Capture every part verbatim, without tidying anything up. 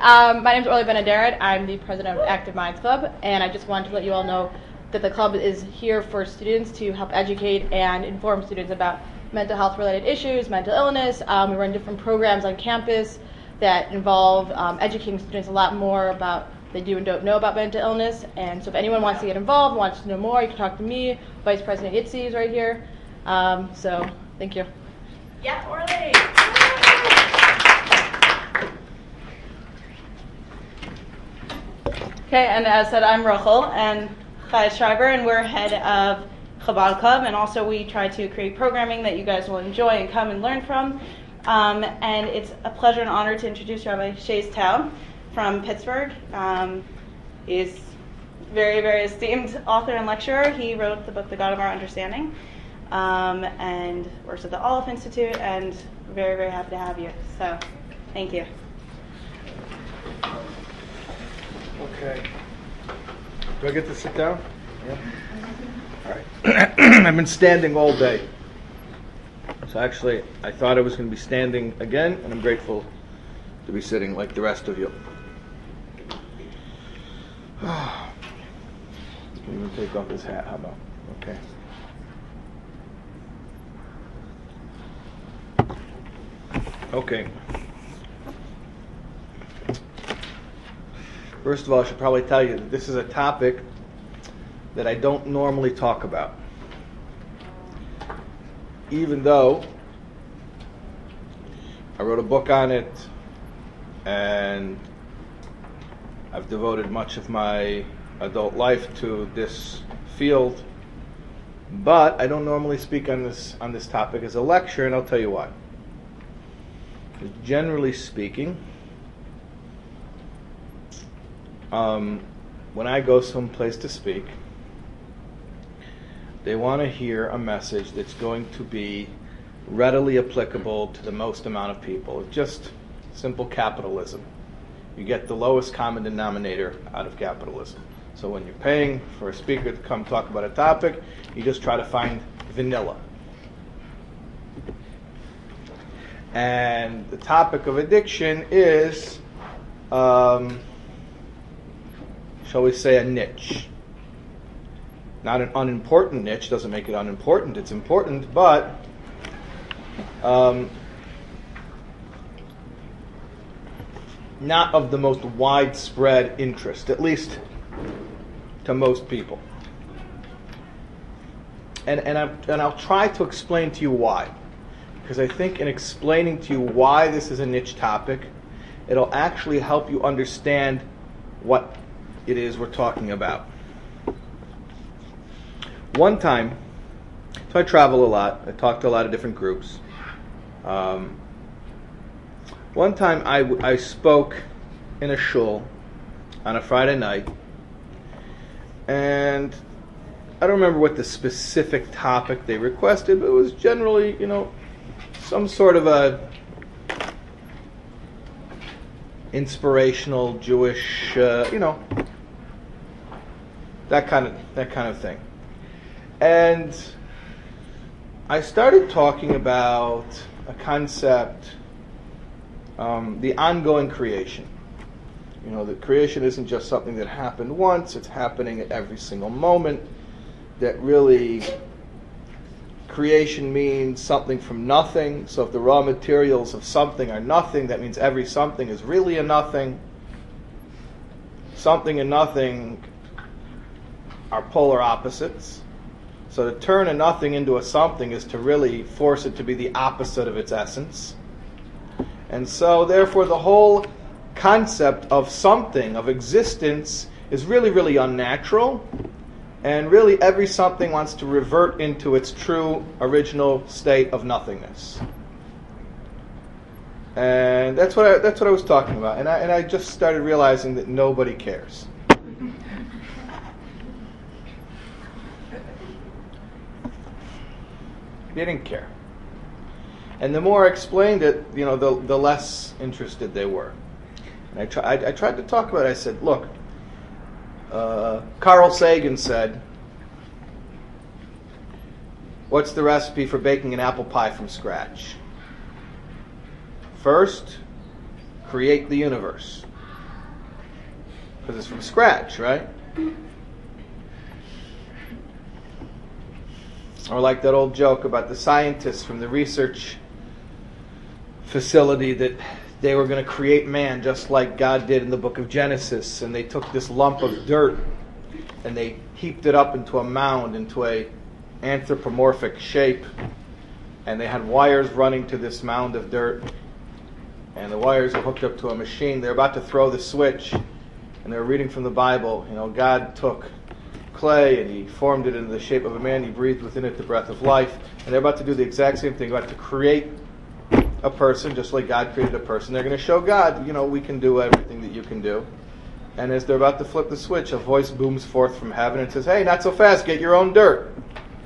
Um, my name is Orly Benaderet. I'm the president of Active Minds Club, and I just wanted to let you all know that the club is here for students to help educate and inform students about mental health related issues, mental illness. Um, we run different programs on campus that involve um, educating students a lot more about they do and don't know about mental illness. And so if anyone wants to get involved, wants to know more, you can talk to me. Vice President Itzy is right here. Um, so thank you. Yeah, Orly. Okay, and as said, I'm Rachel and Chaya Schreiber, and we're head of Chabad Club, and also we try to create programming that you guys will enjoy and come and learn from. Um, and it's a pleasure and honor to introduce Rabbi Shays Tao from Pittsburgh. Um, he's a very, very esteemed author and lecturer. He wrote the book, The God of Our Understanding, um, and works at the Aleph Institute, and we're very, very happy to have you. So, thank you. Okay. Do I get to sit down? Yeah. All right. I've been standing all day. So actually, I thought I was going to be standing again, and I'm grateful to be sitting like the rest of you. I can even take off this hat. How about? Okay. Okay. First of all, I should probably tell you that this is a topic that I don't normally talk about. Even though I wrote a book on it and I've devoted much of my adult life to this field, but I don't normally speak on this on this topic as a lecture, and I'll tell you why. Because generally speaking, Um, when I go someplace to speak, they want to hear a message that's going to be readily applicable to the most amount of people. Just simple capitalism. You get the lowest common denominator out of capitalism. So when you're paying for a speaker to come talk about a topic, you just try to find vanilla. And the topic of addiction is um, shall we say, a niche. Not an unimportant niche, doesn't make it unimportant, it's important, but um, not of the most widespread interest, at least to most people. And, and, I'm, and I'll try to explain to you why. Because I think in explaining to you why this is a niche topic, it'll actually help you understand what it is we're talking about. One time, so I travel a lot, I talk to a lot of different groups. Um, one time I, I spoke in a shul on a Friday night, and I don't remember what the specific topic they requested, but it was generally, you know, some sort of a inspirational Jewish, uh, you know, that kind of that kind of thing. And I started talking about a concept, um, the ongoing creation. You know, that creation isn't just something that happened once, it's happening at every single moment. That really, creation means something from nothing. So if the raw materials of something are nothing, that means every something is really a nothing. Something and nothing are polar opposites. So to turn a nothing into a something is to really force it to be the opposite of its essence. And so therefore the whole concept of something, of existence, is really, really unnatural. And really every something wants to revert into its true original state of nothingness. And that's what I, that's what I was talking about. And I, and I just started realizing that nobody cares. They didn't care. And the more I explained it, you know, the the less interested they were. And I, try, I, I tried to talk about it. I said, look, uh, Carl Sagan said, what's the recipe for baking an apple pie from scratch? First, create the universe. because it's from scratch, right? Or like that old joke about the scientists from the research facility that they were going to create man just like God did in the book of Genesis, and they took this lump of dirt and they heaped it up into a mound, into a anthropomorphic shape, and they had wires running to this mound of dirt, and the wires were hooked up to a machine. They're about to throw the switch, and they were reading from the Bible. You know, God took clay and he formed it into the shape of a man. He breathed within it the breath of life, and they're about to do the exact same thing. They're about to create a person just like God created a person. They're going to show God, you know, we can do everything that you can do. And as they're about to flip the switch, a voice booms forth from heaven and says, "Hey, not so fast, get your own dirt."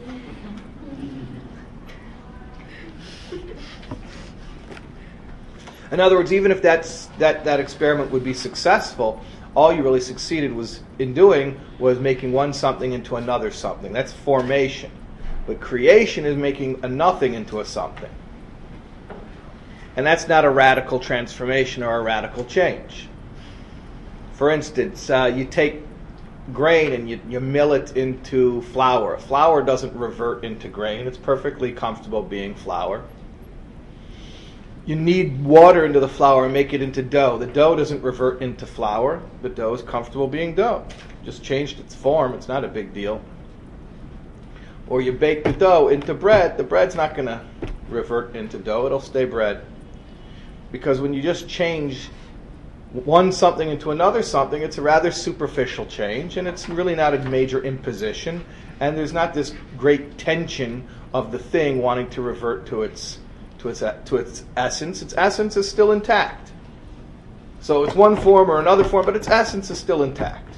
In other words, even if that's, that, that experiment would be successful, all you really succeeded was in doing was making one something into another something. That's formation. But creation is making a nothing into a something. And that's not a radical transformation or a radical change. For instance, uh, you take grain and you, you mill it into flour. Flour doesn't revert into grain. It's perfectly comfortable being flour. You knead water into the flour and make it into dough. The dough doesn't revert into flour. The dough is comfortable being dough. Just changed its form. It's not a big deal. Or you bake the dough into bread. The bread's not going to revert into dough. It'll stay bread. Because when you just change one something into another something, it's a rather superficial change, and it's really not a major imposition, and there's not this great tension of the thing wanting to revert to its to its to its essence. Its essence is still intact. So it's one form or another form, but its essence is still intact.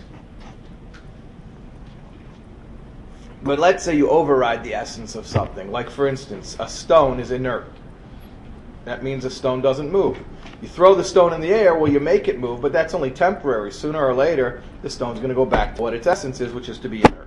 But let's say you override the essence of something. Like, for instance, a stone is inert. That means a stone doesn't move. You throw the stone in the air, well, you make it move, but that's only temporary. Sooner or later, the stone's going to go back to what its essence is, which is to be inert.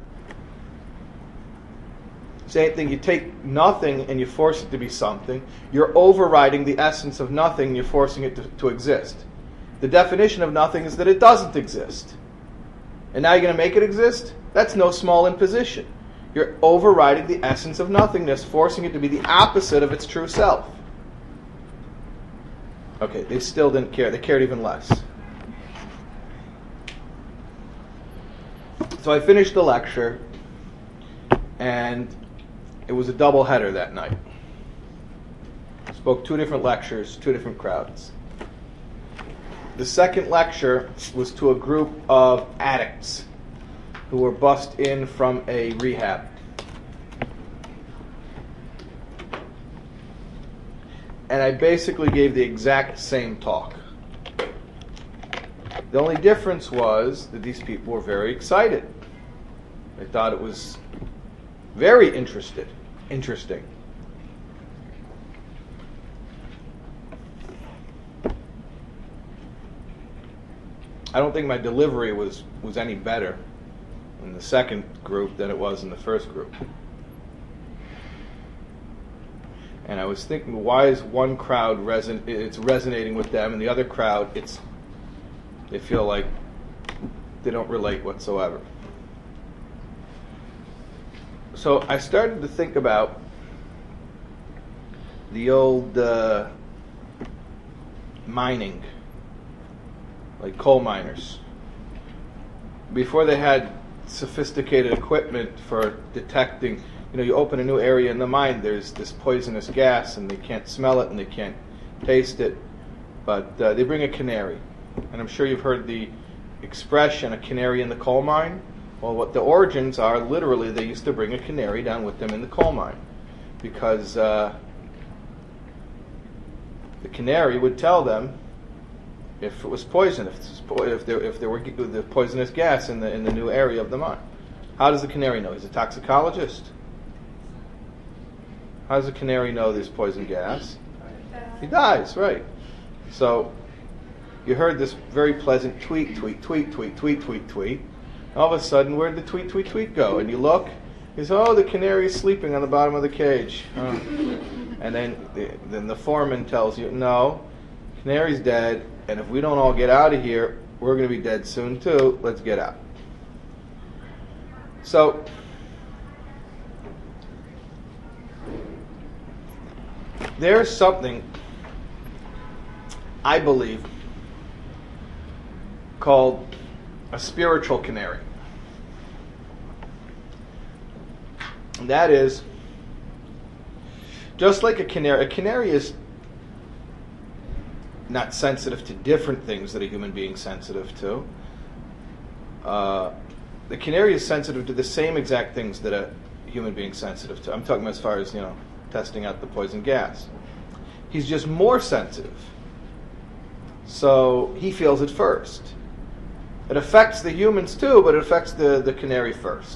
Same thing, you take nothing and you force it to be something. You're overriding the essence of nothing and you're forcing it to, to exist. The definition of nothing is that it doesn't exist. And now you're going to make it exist? That's no small imposition. You're overriding the essence of nothingness, forcing it to be the opposite of its true self. Okay, they still didn't care. They cared even less. So I finished the lecture, and it was a double header that night. I spoke two different lectures, two different crowds. The second lecture was to a group of addicts who were bussed in from a rehab. And I basically gave the exact same talk. The only difference was that these people were very excited. They thought it was very interested, interesting. I don't think my delivery was, was any better in the second group than it was in the first group. And I was thinking, why is one crowd reson- it's resonating with them, and the other crowd, it's they feel like they don't relate whatsoever. So I started to think about the old uh, mining, like coal miners. Before they had sophisticated equipment for detecting, you know, you open a new area in the mine, there's this poisonous gas, and they can't smell it and they can't taste it, but uh, they bring a canary. And I'm sure you've heard the expression, a canary in the coal mine. Well, what the origins are, literally, they used to bring a canary down with them in the coal mine, because uh, the canary would tell them if it was poison, if, if, there, if there were the poisonous gas in the in the new area of the mine. How does the canary know? He's a toxicologist. How does a canary know there's poison gas? He dies, right. So you heard this very pleasant tweet, tweet, tweet, tweet, tweet, tweet, tweet. All of a sudden, where'd the tweet, tweet, tweet go? And you look, you say, oh, the canary is sleeping on the bottom of the cage. Oh. And then the, then the foreman tells you, no, canary's dead, and if we don't all get out of here, we're going to be dead soon too. Let's get out. So, there's something, I believe, called a spiritual canary. And that is, just like a canary, a canary is not sensitive to different things that a human being is sensitive to. Uh, the canary is sensitive to the same exact things that a human being is sensitive to. I'm talking as far as, you know, testing out the poison gas. He's just more sensitive. So he feels it first. It affects the humans too, but it affects the, the canary first.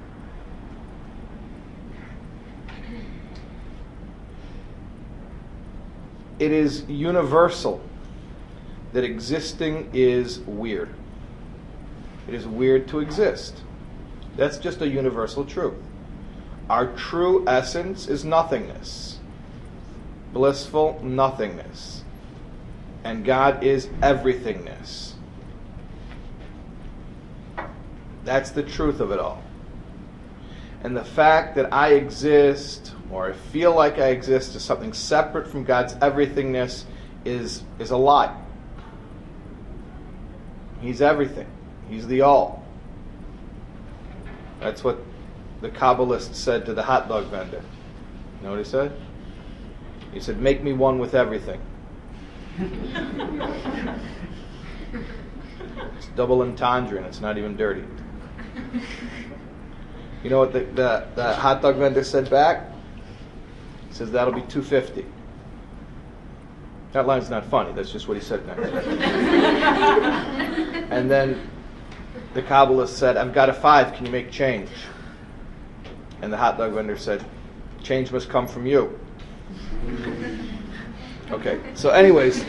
It is universal that existing is weird. It is weird to exist. That's just a universal truth. Our true essence is nothingness. Blissful nothingness. And God is everythingness. That's the truth of it all. And the fact that I exist, or I feel like I exist, as something separate from God's everythingness is, is a lie. He's everything. He's the all. That's what the Kabbalist said to the hot dog vendor. You know what he said? He said, make me one with everything. It's double entendre and it's not even dirty. You know what the, the, the hot dog vendor said back? He says, that'll be two fifty. That line's not funny. That's just what he said next. And then the Kabbalist said, I've got a five. Can you make change? And the hot dog vendor said, change must come from you. Okay, so anyways.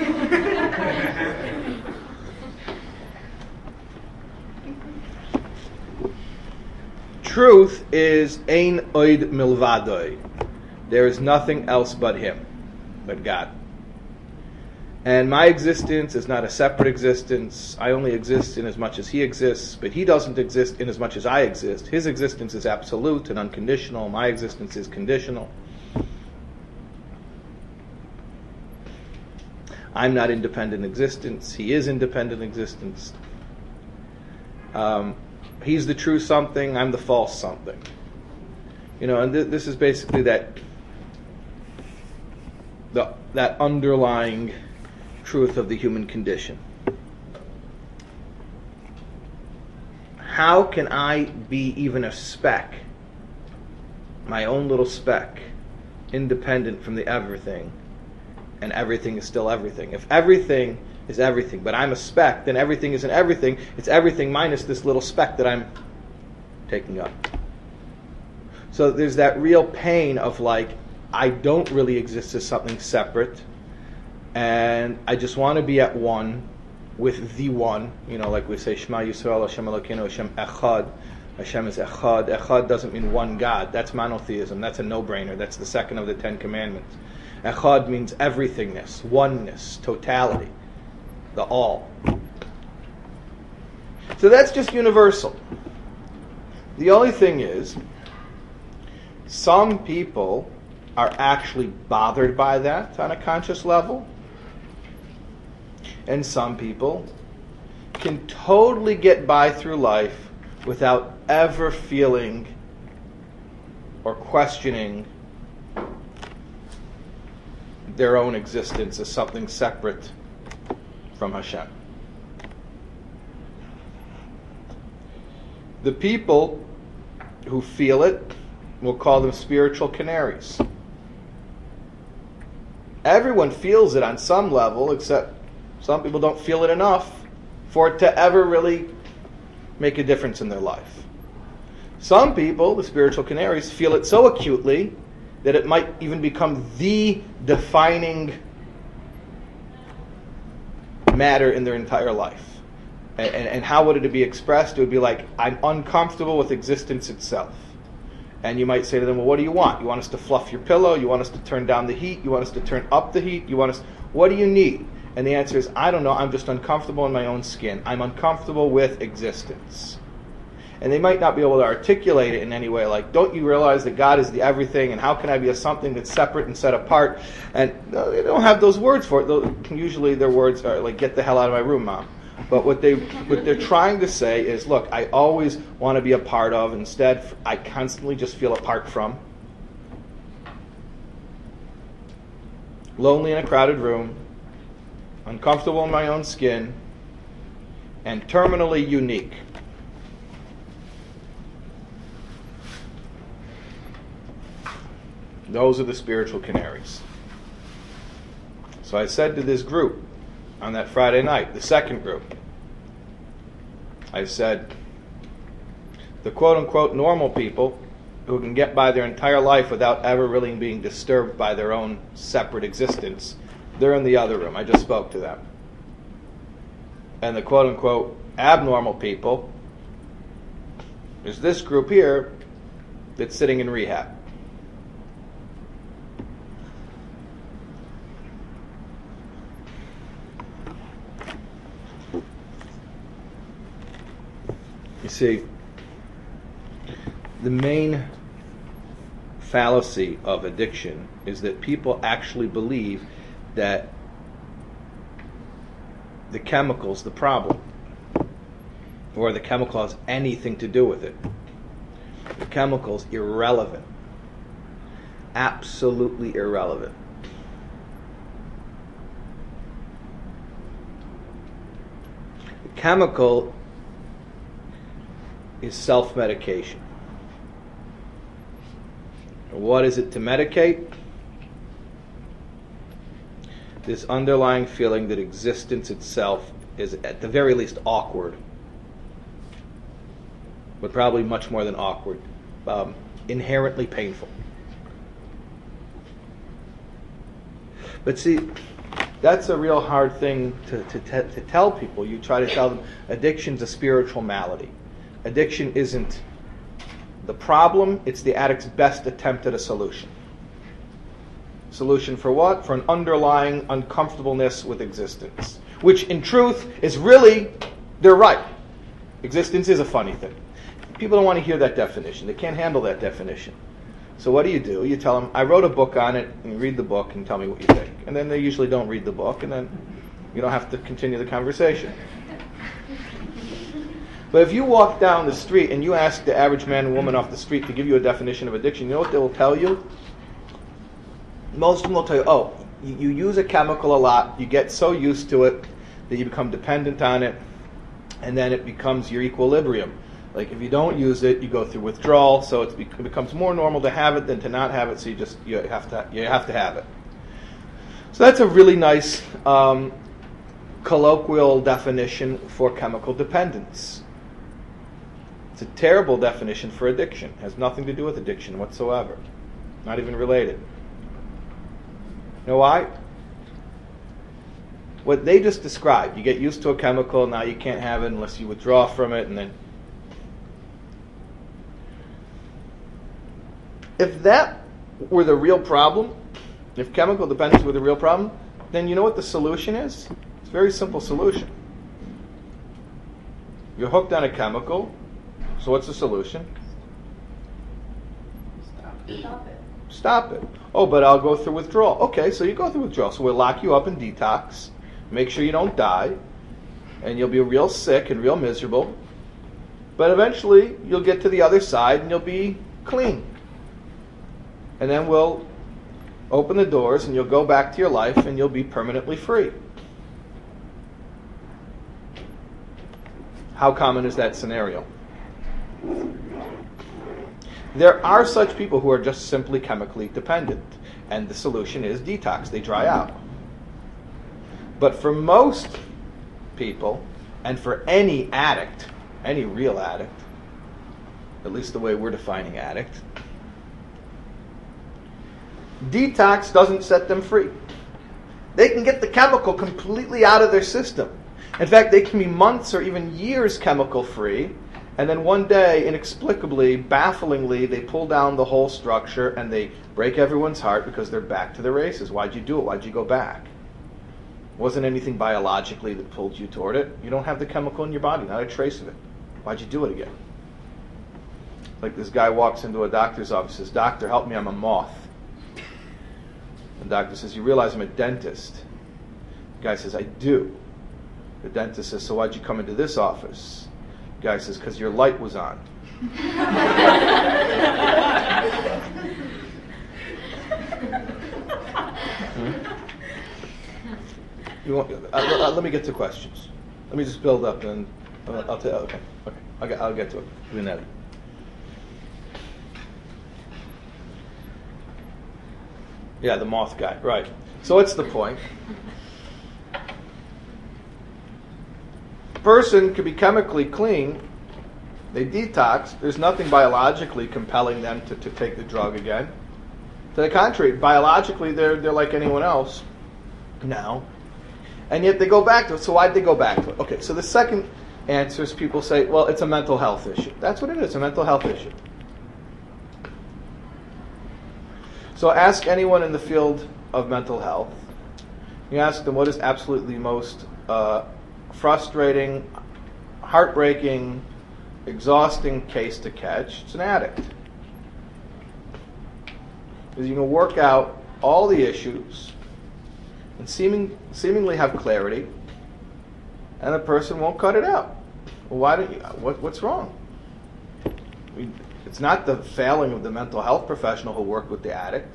Truth is ein oid milvadoi. There is nothing else but Him, but God. And my existence is not a separate existence. I only exist in as much as He exists, but He doesn't exist in as much as I exist. His existence is absolute and unconditional. My existence is conditional. I'm not independent existence. He is independent existence. Um, he's the true something. I'm the false something. You know, and th- this is basically that the that underlying truth of the human condition. How can I be even a speck, my own little speck, independent from the everything, and everything is still everything? If everything is everything, but I'm a speck, then everything isn't everything. It's everything minus this little speck that I'm taking up. So there's that real pain of like, I don't really exist as something separate, and I just want to be at one with the one. You know, like we say, Shema Yisrael, Hashem Elokeinu, Hashem Echad. Hashem is Echad. Echad doesn't mean one God. That's monotheism. That's a no-brainer. That's the second of the Ten Commandments. Echad means everythingness, oneness, totality, the all. So that's just universal. The only thing is, some people are actually bothered by that on a conscious level, and some people can totally get by through life without ever feeling or questioning their own existence as something separate from Hashem. The people who feel it, we'll call them spiritual canaries. Everyone feels it on some level, except some people don't feel it enough for it to ever really make a difference in their life. Some people, the spiritual canaries, feel it so acutely that it might even become the defining matter in their entire life. And, and, and how would it be expressed? It would be like, I'm uncomfortable with existence itself. And you might say to them, well, what do you want? You want us to fluff your pillow? You want us to turn down the heat? You want us to turn up the heat? You want us... What do you need? And the answer is, I don't know, I'm just uncomfortable in my own skin. I'm uncomfortable with existence. And they might not be able to articulate it in any way, like, don't you realize that God is the everything, and how can I be a something that's separate and set apart? And uh, they don't have those words for it. Those, usually their words are like, get the hell out of my room, Mom. But what, they, what they're trying to say is, look, I always want to be a part of. Instead, I constantly just feel apart from. Lonely in a crowded room, uncomfortable in my own skin, and terminally unique. Those are the spiritual canaries. So I said to this group on that Friday night, the second group, I said, the quote-unquote normal people who can get by their entire life without ever really being disturbed by their own separate existence, they're in the other room. I just spoke to them. And the quote-unquote abnormal people is this group here that's sitting in rehab. You see, the main fallacy of addiction is that people actually believe that the chemical's the problem, or the chemical has anything to do with it. The chemical's irrelevant. Absolutely irrelevant. The chemical is self-medication. What is it to medicate? This underlying feeling that existence itself is at the very least awkward, but probably much more than awkward, um, inherently painful. But see, that's a real hard thing to, to, te- to tell people. You try to tell them addiction's a spiritual malady. Addiction isn't the problem, it's the addict's best attempt at a solution. Solution for what? For an underlying uncomfortableness with existence. Which in truth is really, they're right. Existence is a funny thing. People don't want to hear that definition. They can't handle that definition. So what do you do? You tell them, I wrote a book on it, and you read the book and tell me what you think. And then they usually don't read the book, and then you don't have to continue the conversation. But if you walk down the street and you ask the average man and woman off the street to give you a definition of addiction, you know what they will tell you? Most of them will tell you, oh, you, you use a chemical a lot, you get so used to it that you become dependent on it, and then it becomes your equilibrium. Like if you don't use it, you go through withdrawal, so it's, it becomes more normal to have it than to not have it, so you just you have to you have to have it. So that's a really nice um, colloquial definition for chemical dependence. It's a terrible definition for addiction. It has nothing to do with addiction whatsoever. Not even related. You know why? What they just described, you get used to a chemical, now you can't have it unless you withdraw from it, and then... If that were the real problem, if chemical dependence were the real problem, then you know what the solution is? It's a very simple solution. You're hooked on a chemical, so what's the solution? Stop it. Stop it. Oh, but I'll go through withdrawal. Okay, so you go through withdrawal. So we'll lock you up in detox, make sure you don't die, and you'll be real sick and real miserable. But eventually, you'll get to the other side and you'll be clean. And then we'll open the doors and you'll go back to your life and you'll be permanently free. How common is that scenario? There are such people who are just simply chemically dependent, and the solution is detox. They dry out. But for most people, and for any addict, any real addict, at least the way we're defining addict, detox doesn't set them free. They can get the chemical completely out of their system. In fact, they can be months or even years chemical free, and then one day, inexplicably, bafflingly, they pull down the whole structure and they break everyone's heart because they're back to the races. Why'd you do it? Why'd you go back? Wasn't anything biologically that pulled you toward it. You don't have the chemical in your body, not a trace of it. Why'd you do it again? Like this guy walks into a doctor's office, says, "Doctor, help me, I'm a moth." The doctor says, "You realize I'm a dentist?" The guy says, "I do." The dentist says, "So why'd you come into this office?" The guy says, "Because your light was on." hmm? You want, uh, uh, let me get to questions. Let me just build up, and uh, I'll tell. Okay, okay, I'll get, I'll get to it. Lunetta. Yeah, the moth guy. Right. So what's the point? Person could be chemically clean. They detox. There's nothing biologically compelling them to, to take the drug again. To the contrary, biologically, they're they're like anyone else now. And yet they go back to it. So why'd they go back to it? Okay, so the second answer is people say, well, it's a mental health issue. That's what it is, a mental health issue. So ask anyone in the field of mental health. You ask them what is absolutely the most uh, frustrating, heartbreaking, exhausting case to catch. It's an addict. Because you can work out all the issues and seeming, seemingly have clarity, and the person won't cut it out. Well, why don't you? What, what's wrong? I mean, it's not the failing of the mental health professional who worked with the addict.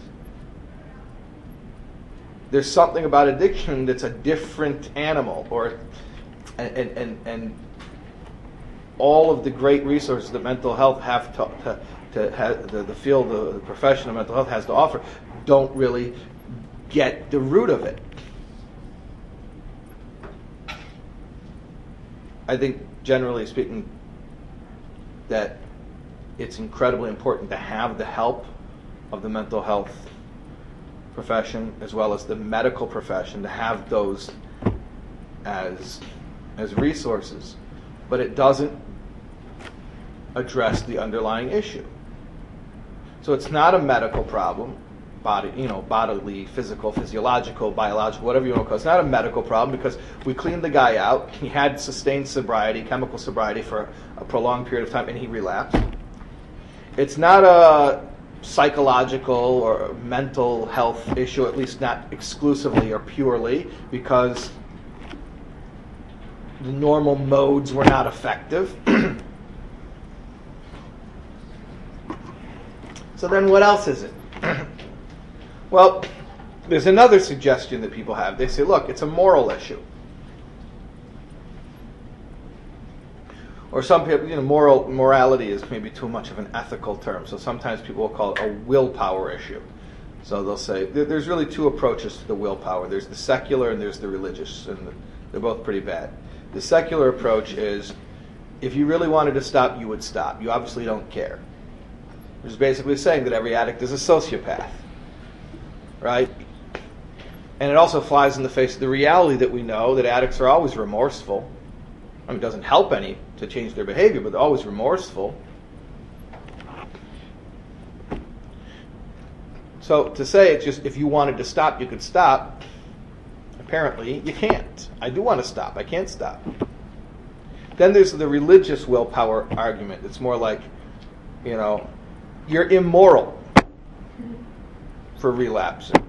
There's something about addiction that's a different animal, or and and and, and all of the great resources that mental health have to, to, to have, the, the field, the, the profession of mental health has to offer, don't really get the root of it. I think, generally speaking, that it's incredibly important to have the help of the mental health profession as well as the medical profession, to have those as as resources, but it doesn't address the underlying issue. So it's not a medical problem, body, you know, bodily, physical, physiological, biological, whatever you want to call it. It's not a medical problem because we cleaned the guy out. He had sustained sobriety, chemical sobriety for a prolonged period of time, and he relapsed. It's not a psychological or mental health issue, at least not exclusively or purely, because the normal modes were not effective. So then what else is it? Well, there's another suggestion that people have. They say, look, it's a moral issue. Or some people, you know, moral morality is maybe too much of an ethical term. So sometimes people will call it a willpower issue. So they'll say there's really two approaches to the willpower. There's the secular and there's the religious, and they're both pretty bad. The secular approach is, if you really wanted to stop, you would stop. You obviously don't care. Which is basically saying that every addict is a sociopath, right? And it also flies in the face of the reality that we know that addicts are always remorseful. I mean, it doesn't help any to change their behavior, but they're always remorseful. So to say it's just if you wanted to stop, you could stop, apparently you can't. I do want to stop. I can't stop. Then there's the religious willpower argument. It's more like, you know, you're immoral for relapsing.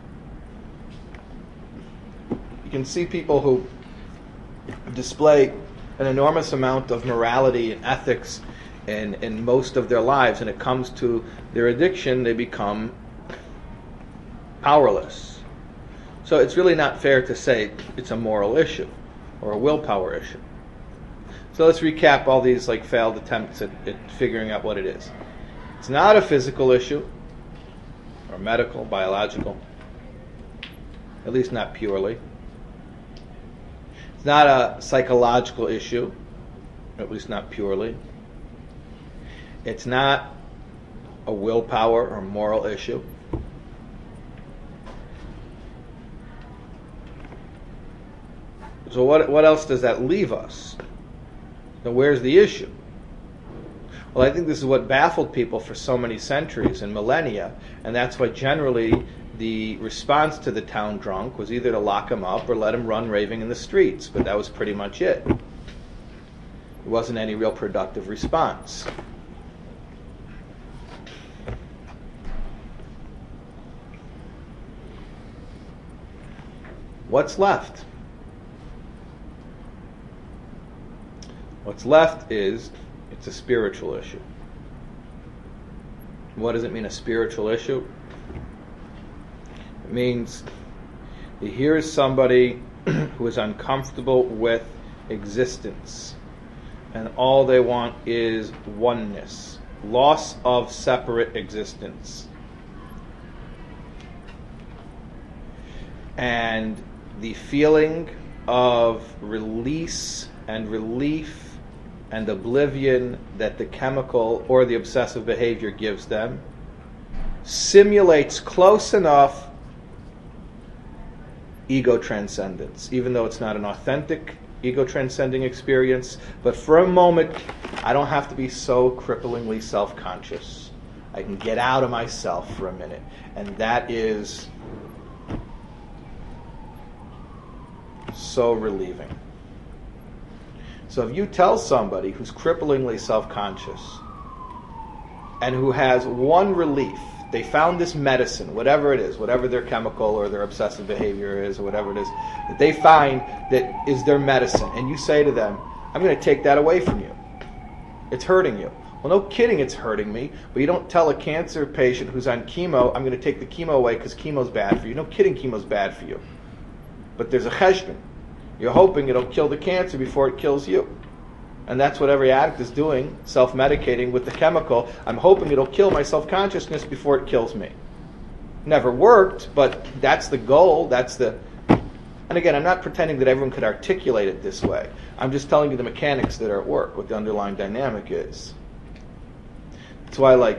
You can see people who display an enormous amount of morality and ethics in, in most of their lives, and it comes to their addiction, they become powerless. So it's really not fair to say it's a moral issue or a willpower issue. So let's recap all these like failed attempts at, at figuring out what it is. It's not a physical issue or medical, biological, at least not purely. It's not a psychological issue, at least not purely. It's not a willpower or moral issue. So what what else does that leave us? Now where's the issue? Well, I think this is what baffled people for so many centuries and millennia, and that's why generally the response to the town drunk was either to lock him up or let him run raving in the streets, but that was pretty much it. It wasn't any real productive response. What's left? What's left is it's a spiritual issue. What does it mean, a spiritual issue? It means here is somebody who is uncomfortable with existence, and all they want is oneness, loss of separate existence. And the feeling of release and relief and oblivion that the chemical or the obsessive behavior gives them simulates close enough ego transcendence, even though it's not an authentic ego transcending experience. But for a moment, I don't have to be so cripplingly self-conscious. I can get out of myself for a minute, and that is so relieving. So if you tell somebody who's cripplingly self-conscious and who has one relief, they found this medicine, whatever it is, whatever their chemical or their obsessive behavior is, or whatever it is, that they find that is their medicine, and you say to them, I'm going to take that away from you. It's hurting you. Well, no kidding, it's hurting me, but you don't tell a cancer patient who's on chemo, I'm going to take the chemo away because chemo's bad for you. No kidding, chemo's bad for you. But there's a cheshbon. You're hoping it'll kill the cancer before it kills you. And that's what every addict is doing, self-medicating with the chemical. I'm hoping it'll kill my self-consciousness before it kills me. Never worked, but that's the goal. That's the... And again, I'm not pretending that everyone could articulate it this way. I'm just telling you the mechanics that are at work, what the underlying dynamic is. That's why, like,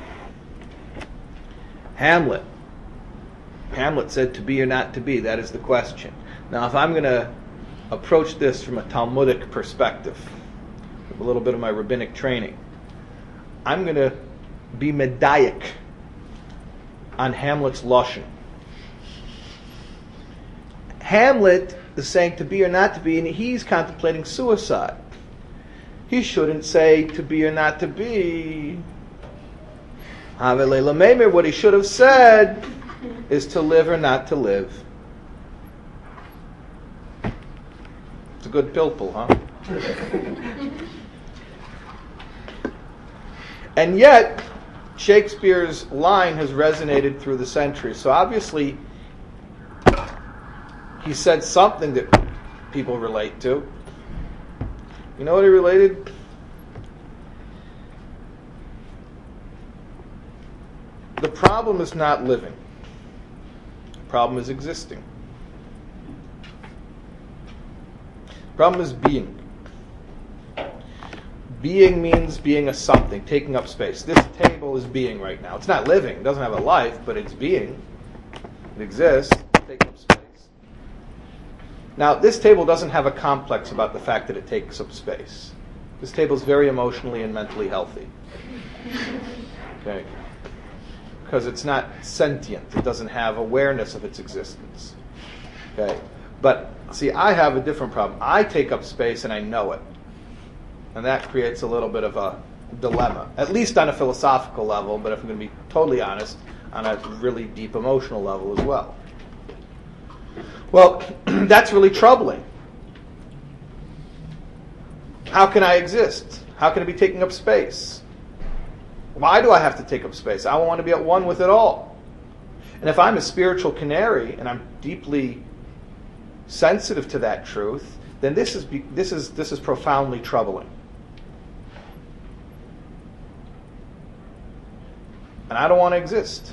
Hamlet. Hamlet said, to be or not to be, that is the question. Now, if I'm going to approach this from a Talmudic perspective, with a little bit of my rabbinic training, I'm going to be medayik on Hamlet's lashon. Hamlet is saying to be or not to be, and he's contemplating suicide. He shouldn't say to be or not to be. What he should have said is to live or not to live. It's a good pilpul, huh? And yet, Shakespeare's line has resonated through the centuries. So obviously, he said something that people relate to. You know what he related? The problem is not living. The problem is existing. The problem is being. Being means being a something, taking up space. This table is being right now. It's not living. It doesn't have a life, but it's being. It exists. Taking up space. Now, this table doesn't have a complex about the fact that it takes up space. This table is very emotionally and mentally healthy. Okay? Because it's not sentient. It doesn't have awareness of its existence. Okay? But, see, I have a different problem. I take up space and I know it. And that creates a little bit of a dilemma, at least on a philosophical level, but if I'm going to be totally honest, on a really deep emotional level as well. Well, that's really troubling. How can I exist? How can I be taking up space? Why do I have to take up space? I want to be at one with it all. And if I'm a spiritual canary and I'm deeply sensitive to that truth, then this is this is this is profoundly troubling. And I don't want to exist.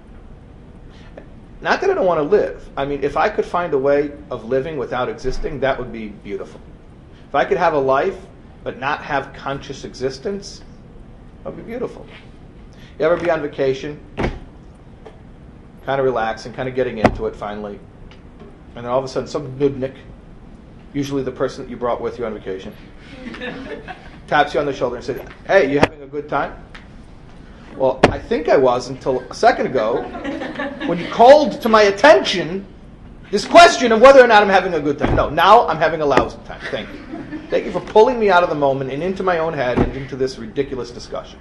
Not that I don't want to live. I mean, if I could find a way of living without existing, that would be beautiful. If I could have a life but not have conscious existence, that would be beautiful. You ever be on vacation, kind of relaxing, kind of getting into it finally, and then all of a sudden some nudnik, usually the person that you brought with you on vacation, taps you on the shoulder and says, hey, you having a good time? Well, I think I was until a second ago when you called to my attention this question of whether or not I'm having a good time. No, now I'm having a lousy time. Thank you. Thank you for pulling me out of the moment and into my own head and into this ridiculous discussion.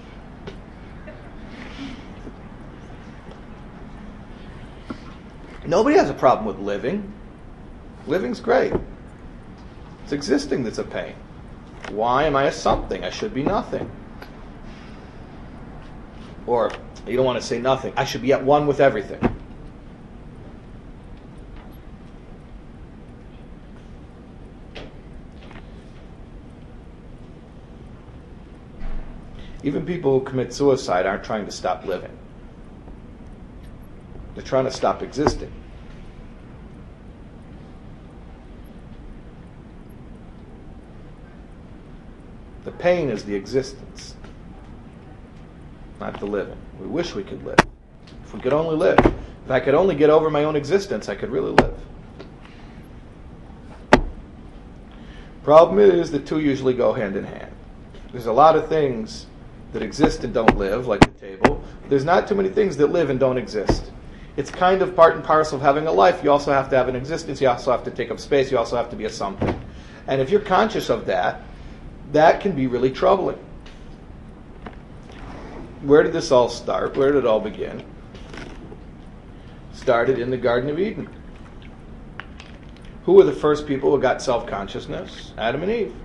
Nobody has a problem with living. Living's great. It's existing that's a pain. Why am I a something? I should be nothing. Or, you don't want to say nothing. I should be at one with everything. Even people who commit suicide aren't trying to stop living. They're trying to stop existing. The pain is the existence, not the living. We wish we could live. If we could only live. If I could only get over my own existence, I could really live. Problem is, the two usually go hand in hand. There's a lot of things that exist and don't live, like the table. There's not too many things that live and don't exist. It's kind of part and parcel of having a life. You also have to have an existence. You also have to take up space. You also have to be a something. And if you're conscious of that, that can be really troubling. Where did this all start? Where did it all begin? Started in the Garden of Eden. Who were the first people who got self-consciousness? Adam and Eve.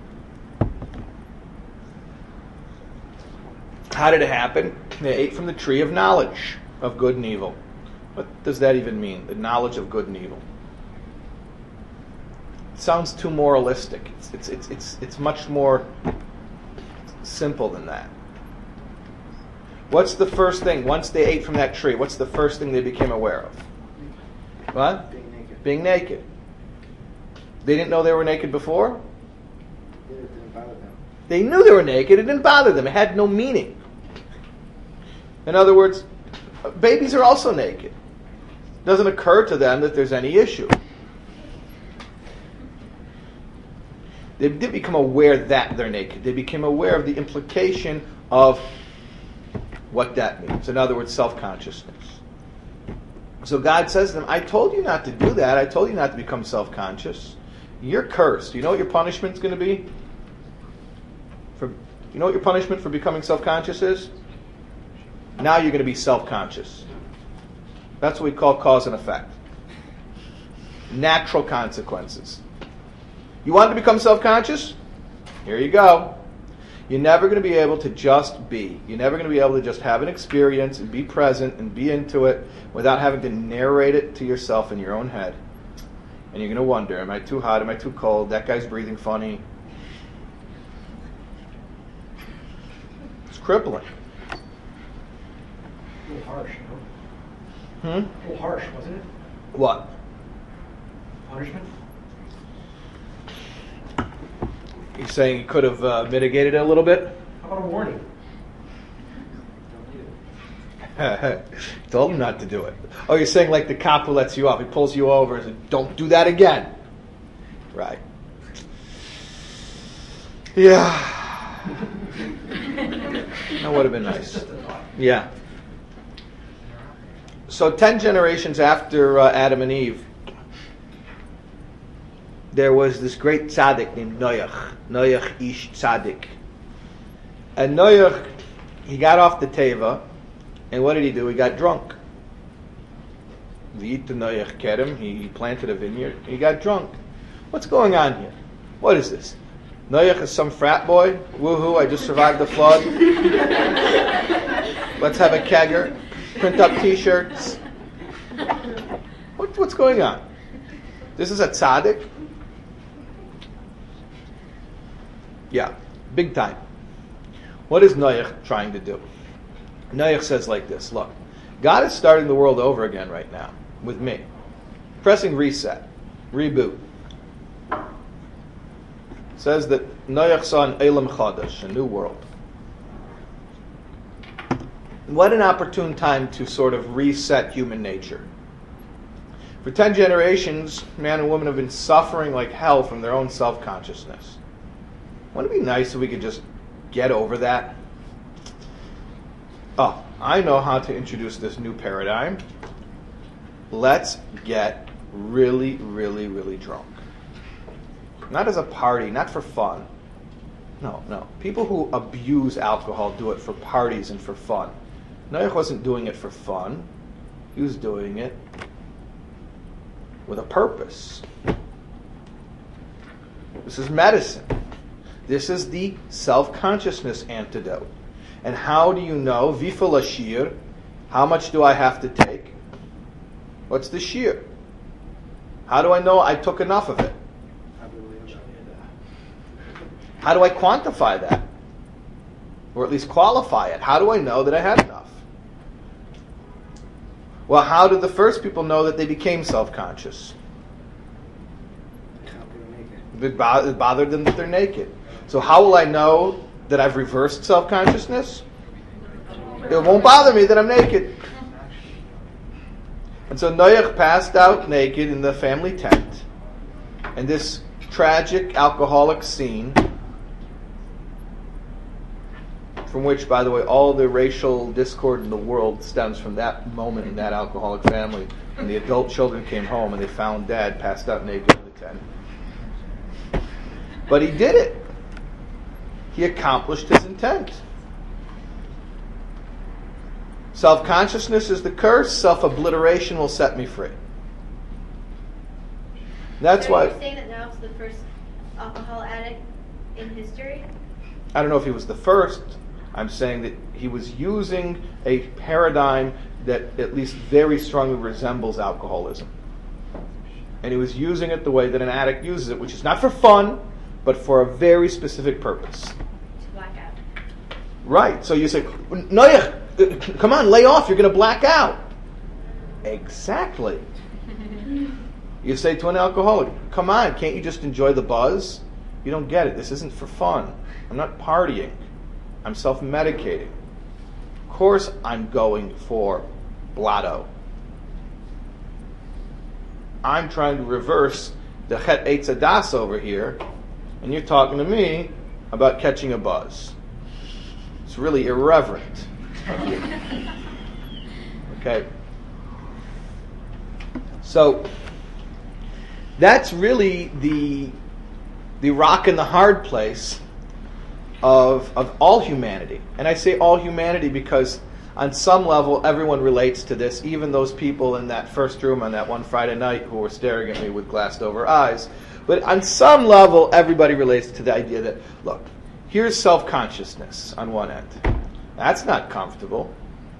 How did it happen? They ate from the tree of knowledge of good and evil. What does that even mean? The knowledge of good and evil. It sounds too moralistic. It's it's it's it's, it's much more simple than that. What's the first thing, once they ate from that tree, what's the first thing they became aware of? What? Being naked. Being naked. They didn't know they were naked before? It didn't bother them. They knew they were naked. It didn't bother them. It had no meaning. In other words, babies are also naked. It doesn't occur to them that there's any issue. They didn't become aware that they're naked. They became aware of the implication of what that means. In other words, self-consciousness. So God says to them, I told you not to do that. I told you not to become self-conscious. You're cursed. You know what your punishment's going to be? For, you know what your punishment for becoming self-conscious is? Now you're going to be self-conscious. That's what we call cause and effect. Natural consequences. You want to become self-conscious? Here you go. You're never going to be able to just be. You're never going to be able to just have an experience and be present and be into it without having to narrate it to yourself in your own head. And you're going to wonder, am I too hot? Am I too cold? That guy's breathing funny. It's crippling. A little harsh, you know? Hmm? A little harsh, wasn't it? What? Punishment? You're saying you could have uh, mitigated it a little bit? How about a warning? Don't do it. Told him not to do it. Oh, you're saying like the cop who lets you off. He pulls you over and says, don't do that again. Right. Yeah. That would have been nice. Yeah. So ten generations after uh, Adam and Eve, there was this great tzaddik named Noach. Noach ish tzaddik. And Noach, he got off the teva, and what did he do? He got drunk. V'yita Noach kerem, he planted a vineyard, he got drunk. What's going on here? What is this? Noach is some frat boy? Woohoo, I just survived the flood. Let's have a kegger. Print up t-shirts. What, what's going on? This is a tzaddik? Yeah, big time. What is Noach trying to do? Noach says like this, look, God is starting the world over again right now with me. Pressing reset, reboot. Says that Noach saw an Elam Chadash, a new world. What an opportune time to sort of reset human nature. For ten generations, man and woman have been suffering like hell from their own self-consciousness. Wouldn't it be nice if we could just get over that? oh, I know how to introduce this new paradigm. Let's get really, really, really drunk. Not as a party, not for fun. No, no. People who abuse alcohol do it for parties and for fun. Noach wasn't doing it for fun. He was doing it with a purpose. This is medicine. This is the self-consciousness antidote. And how do you know? Vifa lashir. How much do I have to take? What's the shir? How do I know I took enough of it? How do I quantify that? Or at least qualify it? How do I know that I had enough? Well, how did the first people know that they became self-conscious? It bothered them that they're naked. So how will I know that I've reversed self-consciousness? It won't bother me that I'm naked. And so Noach passed out naked in the family tent. And this tragic alcoholic scene, from which, by the way, all the racial discord in the world stems from that moment in that alcoholic family. When the adult children came home and they found Dad passed out naked in the tent. But he did it. He accomplished his intent. Self-consciousness is the curse. Self-obliteration will set me free. That's so why... You're saying that Noach's the first alcohol addict in history? I don't know if he was the first. I'm saying that he was using a paradigm that at least very strongly resembles alcoholism. And he was using it the way that an addict uses it, which is not for fun, but for a very specific purpose. To black out. Right. So you say, Noach, come on, lay off, you're going to black out. Exactly. You say to an alcoholic, come on, can't you just enjoy the buzz? You don't get it. This isn't for fun. I'm not partying. I'm self-medicating. Of course I'm going for blotto. I'm trying to reverse the chet eitz adas over here, and you're talking to me about catching a buzz. It's really irreverent of you. Okay? So, that's really the the rock and the hard place of of all humanity. And I say all humanity because on some level everyone relates to this, even those people in that first room on that one Friday night who were staring at me with glassed over eyes. But on some level everybody relates to the idea that, look, here's self-consciousness on one end. That's not comfortable.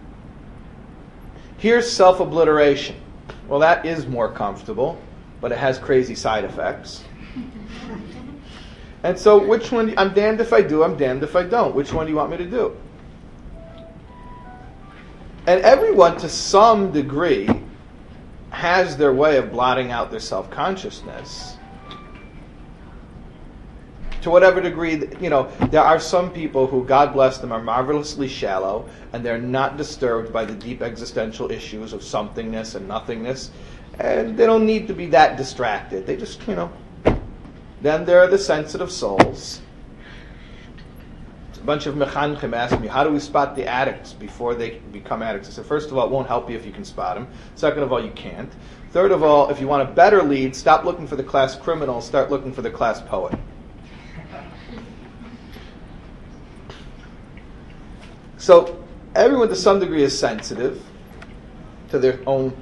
Here's self-obliteration. Well, that is more comfortable, but it has crazy side effects. And so which one, I'm damned if I do, I'm damned if I don't. Which one do you want me to do? And everyone, to some degree, has their way of blotting out their self-consciousness. To whatever degree, you know, there are some people who, God bless them, are marvelously shallow, and they're not disturbed by the deep existential issues of somethingness and nothingness, and they don't need to be that distracted. They just, you know... Then there are the sensitive souls. A bunch of mechanchim ask me, how do we spot the addicts before they become addicts? I said, first of all, it won't help you if you can spot them. Second of all, you can't. Third of all, if you want a better lead, stop looking for the class criminal, start looking for the class poet. So everyone to some degree is sensitive to their own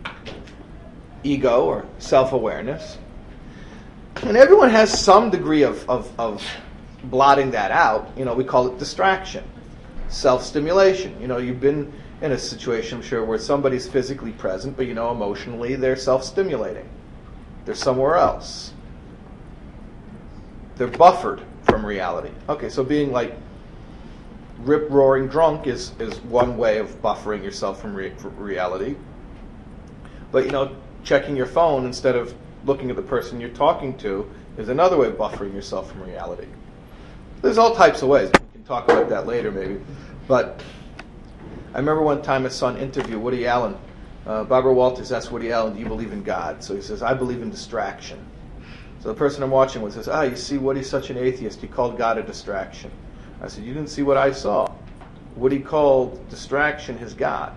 ego or self-awareness. And everyone has some degree of, of, of blotting that out. You know, we call it distraction, self-stimulation. You know, you've been in a situation, I'm sure, where somebody's physically present, but you know, emotionally they're self-stimulating. They're somewhere else. They're buffered from reality. Okay, so being like rip-roaring drunk is, is one way of buffering yourself from, re- from reality. But, you know, checking your phone instead of looking at the person you're talking to is another way of buffering yourself from reality. There's all types of ways. We can talk about that later maybe. But I remember one time I saw an interview, Woody Allen. Uh, Barbara Walters asked Woody Allen, do you believe in God? So he says, I believe in distraction. So the person I'm watching with says, ah, you see, Woody's such an atheist. He called God a distraction. I said, you didn't see what I saw. what he called distraction his God.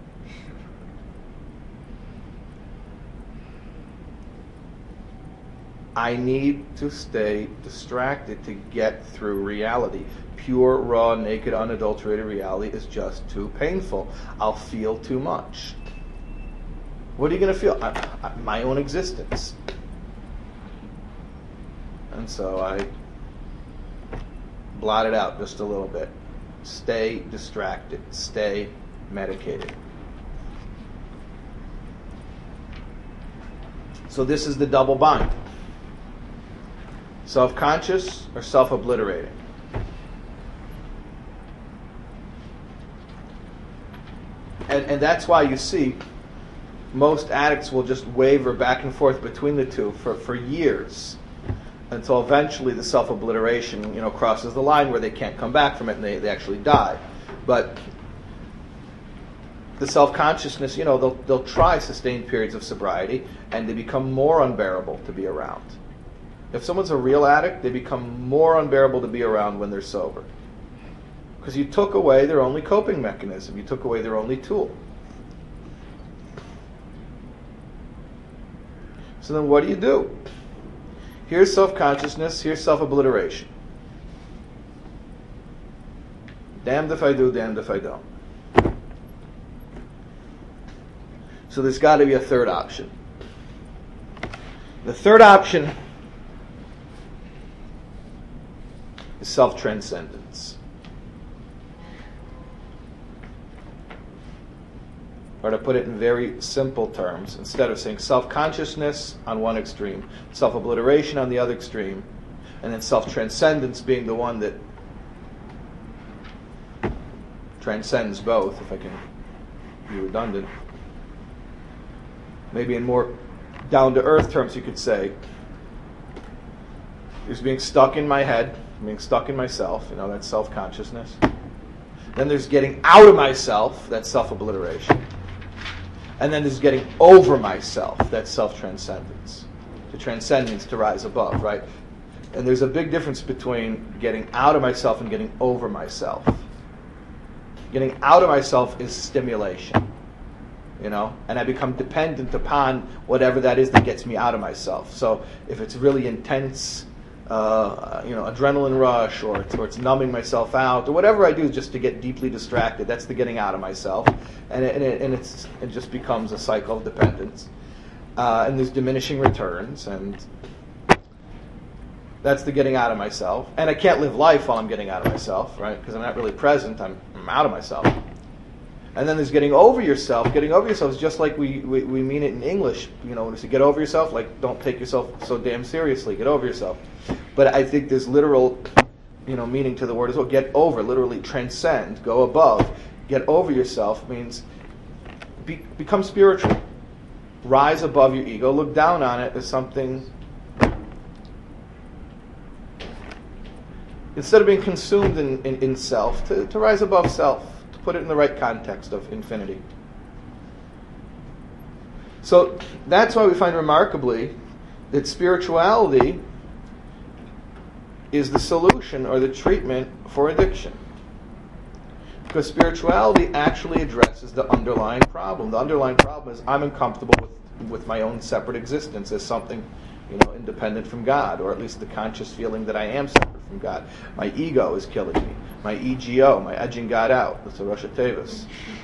I need to stay distracted to get through reality. Pure, raw, naked, unadulterated reality is just too painful. I'll feel too much. What are you going to feel? I, I, my own existence. And so I blot it out just a little bit. Stay distracted. Stay medicated. So this is the double bind. Self-conscious or self-obliterating? And, and that's why you see most addicts will just waver back and forth between the two for, for years until eventually the self-obliteration, you know, crosses the line where they can't come back from it and they, they actually die. But the self-consciousness, you know, they'll, they'll try sustained periods of sobriety and they become more unbearable to be around. If someone's a real addict, they become more unbearable to be around when they're sober. Because you took away their only coping mechanism. You took away their only tool. So then what do you do? Here's self-consciousness, here's self-obliteration. Damned if I do, damned if I don't. So there's got to be a third option. The third option is self-transcendence. Or to put it in very simple terms, instead of saying self-consciousness on one extreme, self-obliteration on the other extreme, and then self-transcendence being the one that transcends both, if I can be redundant. Maybe in more down-to-earth terms you could say, there's being stuck in my head, being stuck in myself, you know, that's self-consciousness. Then there's getting out of myself, that's self-obliteration. And then there's getting over myself, that's self-transcendence. To transcend means to rise above, right? And there's a big difference between getting out of myself and getting over myself. Getting out of myself is stimulation, you know, and I become dependent upon whatever that is that gets me out of myself. So if it's really intense, uh, you know, adrenaline rush, or it's, or it's numbing myself out, or whatever I do just to get deeply distracted, that's the getting out of myself, and it, and, it, and it's it just becomes a cycle of dependence, uh, and there's diminishing returns, and that's the getting out of myself. And I can't live life while I'm getting out of myself, right? Because I'm not really present. I'm, I'm out of myself. And then there's getting over yourself. Getting over yourself is just like we, we, we mean it in English. You know, to get over yourself, like don't take yourself so damn seriously. Get over yourself. But I think there's literal, you know, meaning to the word as well. Get over, literally transcend, go above. Get over yourself means be, become spiritual. Rise above your ego. Look down on it as something. Instead of being consumed in, in, in self, to, to rise above self, to put it in the right context of infinity. So that's why we find remarkably that spirituality is the solution or the treatment for addiction. Because spirituality actually addresses the underlying problem. The underlying problem is I'm uncomfortable with, with my own separate existence as something, you know, independent from God, or at least the conscious feeling that I am separate from God. My ego is killing me. My E G O, my edging God out. That's a Rosh Tevis.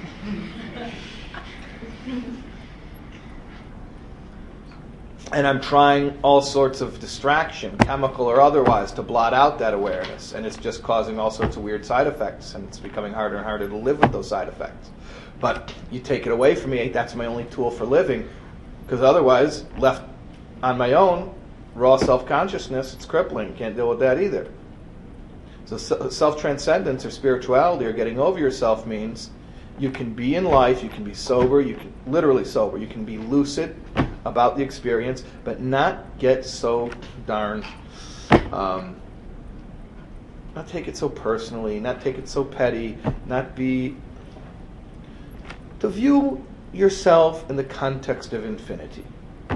And I'm trying all sorts of distraction, chemical or otherwise, to blot out that awareness. And it's just causing all sorts of weird side effects. And it's becoming harder and harder to live with those side effects. But you take it away from me, that's my only tool for living. Because otherwise, left on my own, raw self-consciousness, it's crippling. Can't deal with that either. So self-transcendence or spirituality or getting over yourself means you can be in life, you can be sober, you can literally sober, you can be lucid about the experience, but not get so darn, um, not take it so personally, not take it so petty, not be, to view yourself in the context of infinity,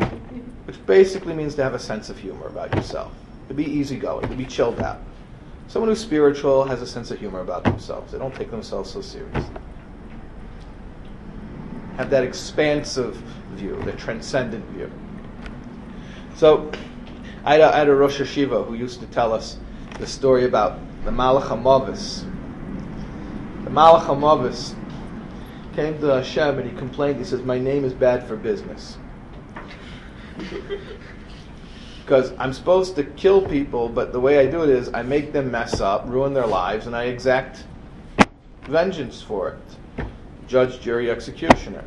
which basically means to have a sense of humor about yourself, to be easygoing, to be chilled out. Someone who's spiritual has a sense of humor about themselves. They don't take themselves so seriously. Have that expansive view, the transcendent view. So, I had, a, I had a Rosh Hashiva who used to tell us the story about the Malach HaMavis. The Malach HaMavis came to Hashem and he complained. He says, "My name is bad for business. Because I'm supposed to kill people, but the way I do it is I make them mess up, ruin their lives, and I exact vengeance for it. Judge, jury, executioner.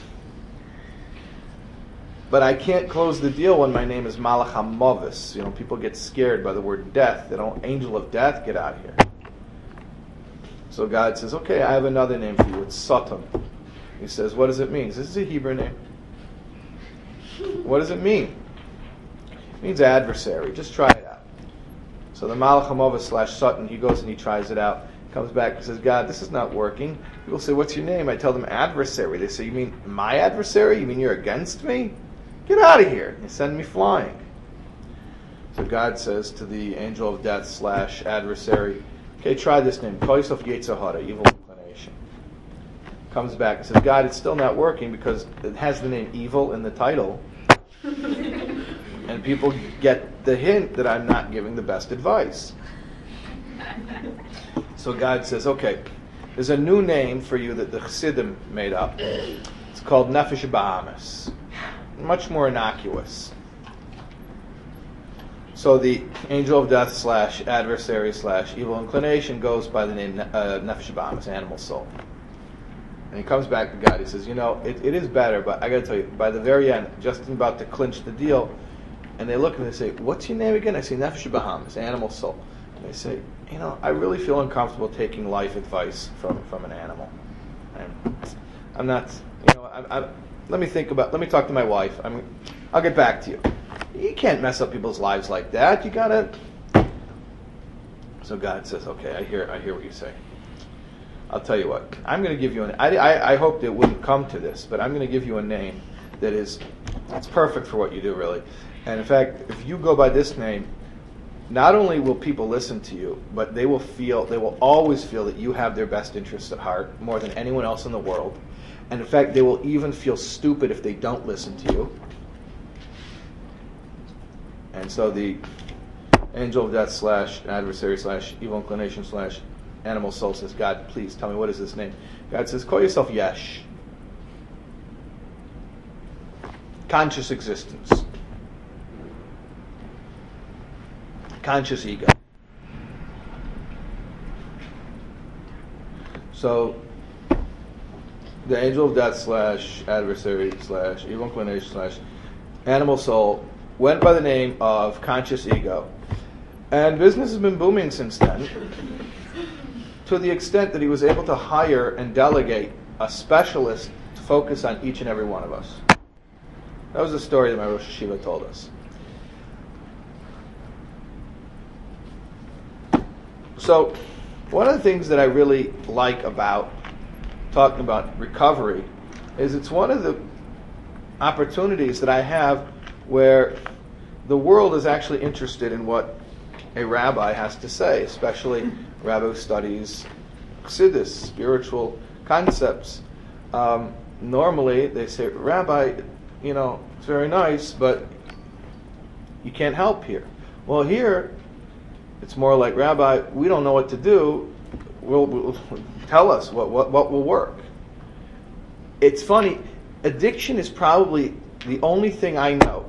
But I can't close the deal when my name is Malach HaMavis. You know, people get scared by the word death. They don't, angel of death, get out of here." So God says, "Okay, I have another name for you. It's Satan." He says, "What does it mean?" He says, "This is a Hebrew name." "What does it mean?" It means adversary. Just try it out. So the Malach HaMavis slash Satan, he goes and he tries it out. Comes back and says, "God, this is not working." People say, "What's your name?" I tell them, "Adversary." They say, "You mean my adversary? You mean you're against me? Get out of here." They send me flying. So God says to the angel of death slash adversary, "Okay, try this name. Call yourself Yetzer Hara, evil inclination." Comes back and says, "God, it's still not working because it has the name evil in the title." And people get the hint that I'm not giving the best advice. So God says, "Okay, there's a new name for you that the Chassidim made up. It's called Nefesh Bahamas. Much more innocuous." So the angel of death slash adversary slash evil inclination goes by the name uh, Nefesh Bahamas, animal soul. And he comes back to God. He says, "You know, it, it is better, but I got to tell you, by the very end, just about to clinch the deal." And they look and they say, "What's your name again?" I say, "Nefesh Bahamas, animal soul." And they say, "You know, I really feel uncomfortable taking life advice from, from an animal. I'm, I'm not, you know, I, I, let me think about, let me talk to my wife. I'm, I'll get back to you." You can't mess up people's lives like that. You gotta. So God says, "Okay, I hear, I hear what you say. I'll tell you what. I'm going to give you an. I, I, I hoped it wouldn't come to this, but I'm going to give you a name that is, it's perfect for what you do, really. And in fact, if you go by this name, not only will people listen to you, but they will feel, they will always feel that you have their best interests at heart more than anyone else in the world. And in fact, they will even feel stupid if they don't listen to you." And so the angel of death slash adversary slash evil inclination slash animal soul says, "God, please tell me, what is this name?" God says, "Call yourself Yesh. Conscious existence. Conscious ego." So the angel of death slash adversary slash evil inclination slash animal soul went by the name of conscious ego. And business has been booming since then, to the extent that he was able to hire and delegate a specialist to focus on each and every one of us. That was the story that my Rosh Hashiva told us. So, one of the things that I really like about talking about recovery is it's one of the opportunities that I have where the world is actually interested in what a rabbi has to say, especially a rabbi who studies chassidus, spiritual concepts. Um, normally, they say, "Rabbi, you know, it's very nice, but you can't help here." Well, here, it's more like, "Rabbi, we don't know what to do. We'll, we'll tell us what, what, what will work." It's funny. Addiction is probably the only thing I know,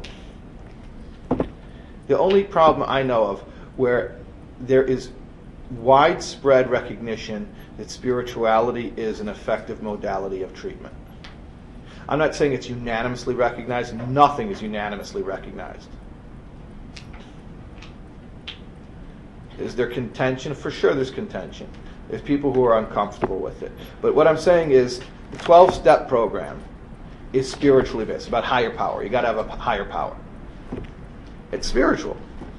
the only problem I know of where there is widespread recognition that spirituality is an effective modality of treatment. I'm not saying it's unanimously recognized. Nothing is unanimously recognized. Is there contention? For sure there's contention. There's people who are uncomfortable with it. But what I'm saying is the twelve-step program is spiritually based. It's about higher power. You got to have a higher power. It's spiritual.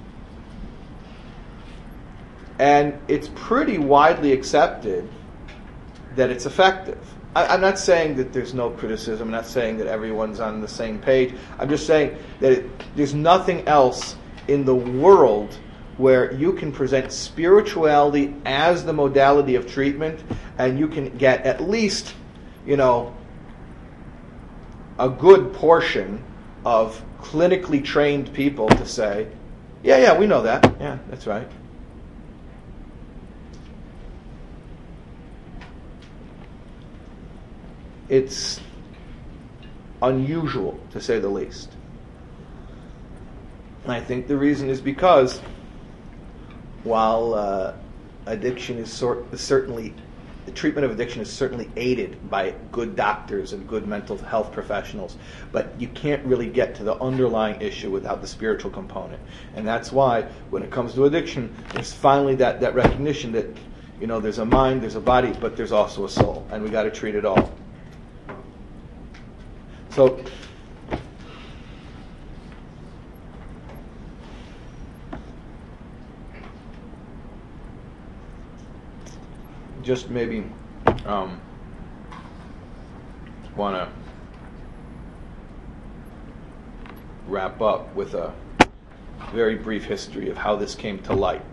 And it's pretty widely accepted that it's effective. I, I'm not saying that there's no criticism. I'm not saying that everyone's on the same page. I'm just saying that it, there's nothing else in the world where you can present spirituality as the modality of treatment, and you can get at least, you know, a good portion of clinically trained people to say, yeah, yeah, we know that. Yeah, that's right. It's unusual, to say the least. And I think the reason is because while uh, addiction is sort, certainly, the treatment of addiction is certainly aided by good doctors and good mental health professionals, but you can't really get to the underlying issue without the spiritual component. And that's why when it comes to addiction, there's finally that, that recognition that, you know, there's a mind, there's a body, but there's also a soul, and we got to treat it all. So, just maybe um, want to wrap up with a very brief history of how this came to light.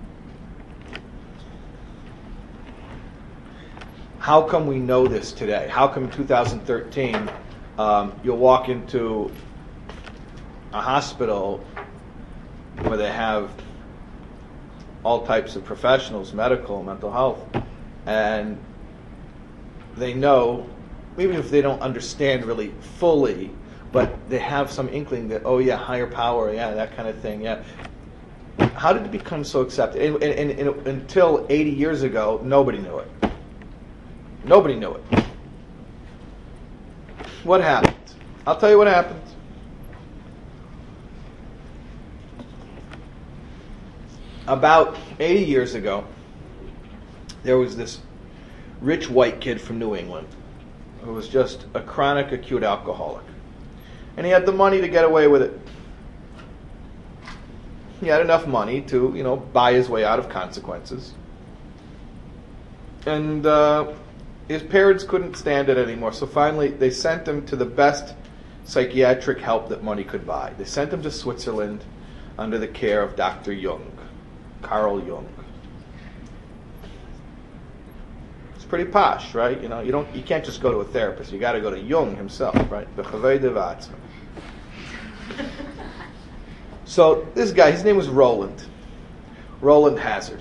How come we know this today? How come in two thousand thirteen um, you'll walk into a hospital where they have all types of professionals, medical, mental health, and they know, even if they don't understand really fully, but they have some inkling that, oh yeah, higher power, yeah, that kind of thing, yeah. How did it become so accepted? And, and, and, and until eighty years ago, nobody knew it. Nobody knew it. What happened? I'll tell you what happened. About eighty years ago, there was this rich white kid from New England who was just a chronic acute alcoholic. And he had the money to get away with it. He had enough money to, you know, buy his way out of consequences. And uh, his parents couldn't stand it anymore, so finally they sent him to the best psychiatric help that money could buy. They sent him to Switzerland under the care of Doctor Jung, Carl Jung. It's pretty posh, right? You know, you don't, you can't just go to a therapist. You got to go to Jung himself, right? The Chavei de Vatzman. So this guy, his name was Roland, Roland Hazard.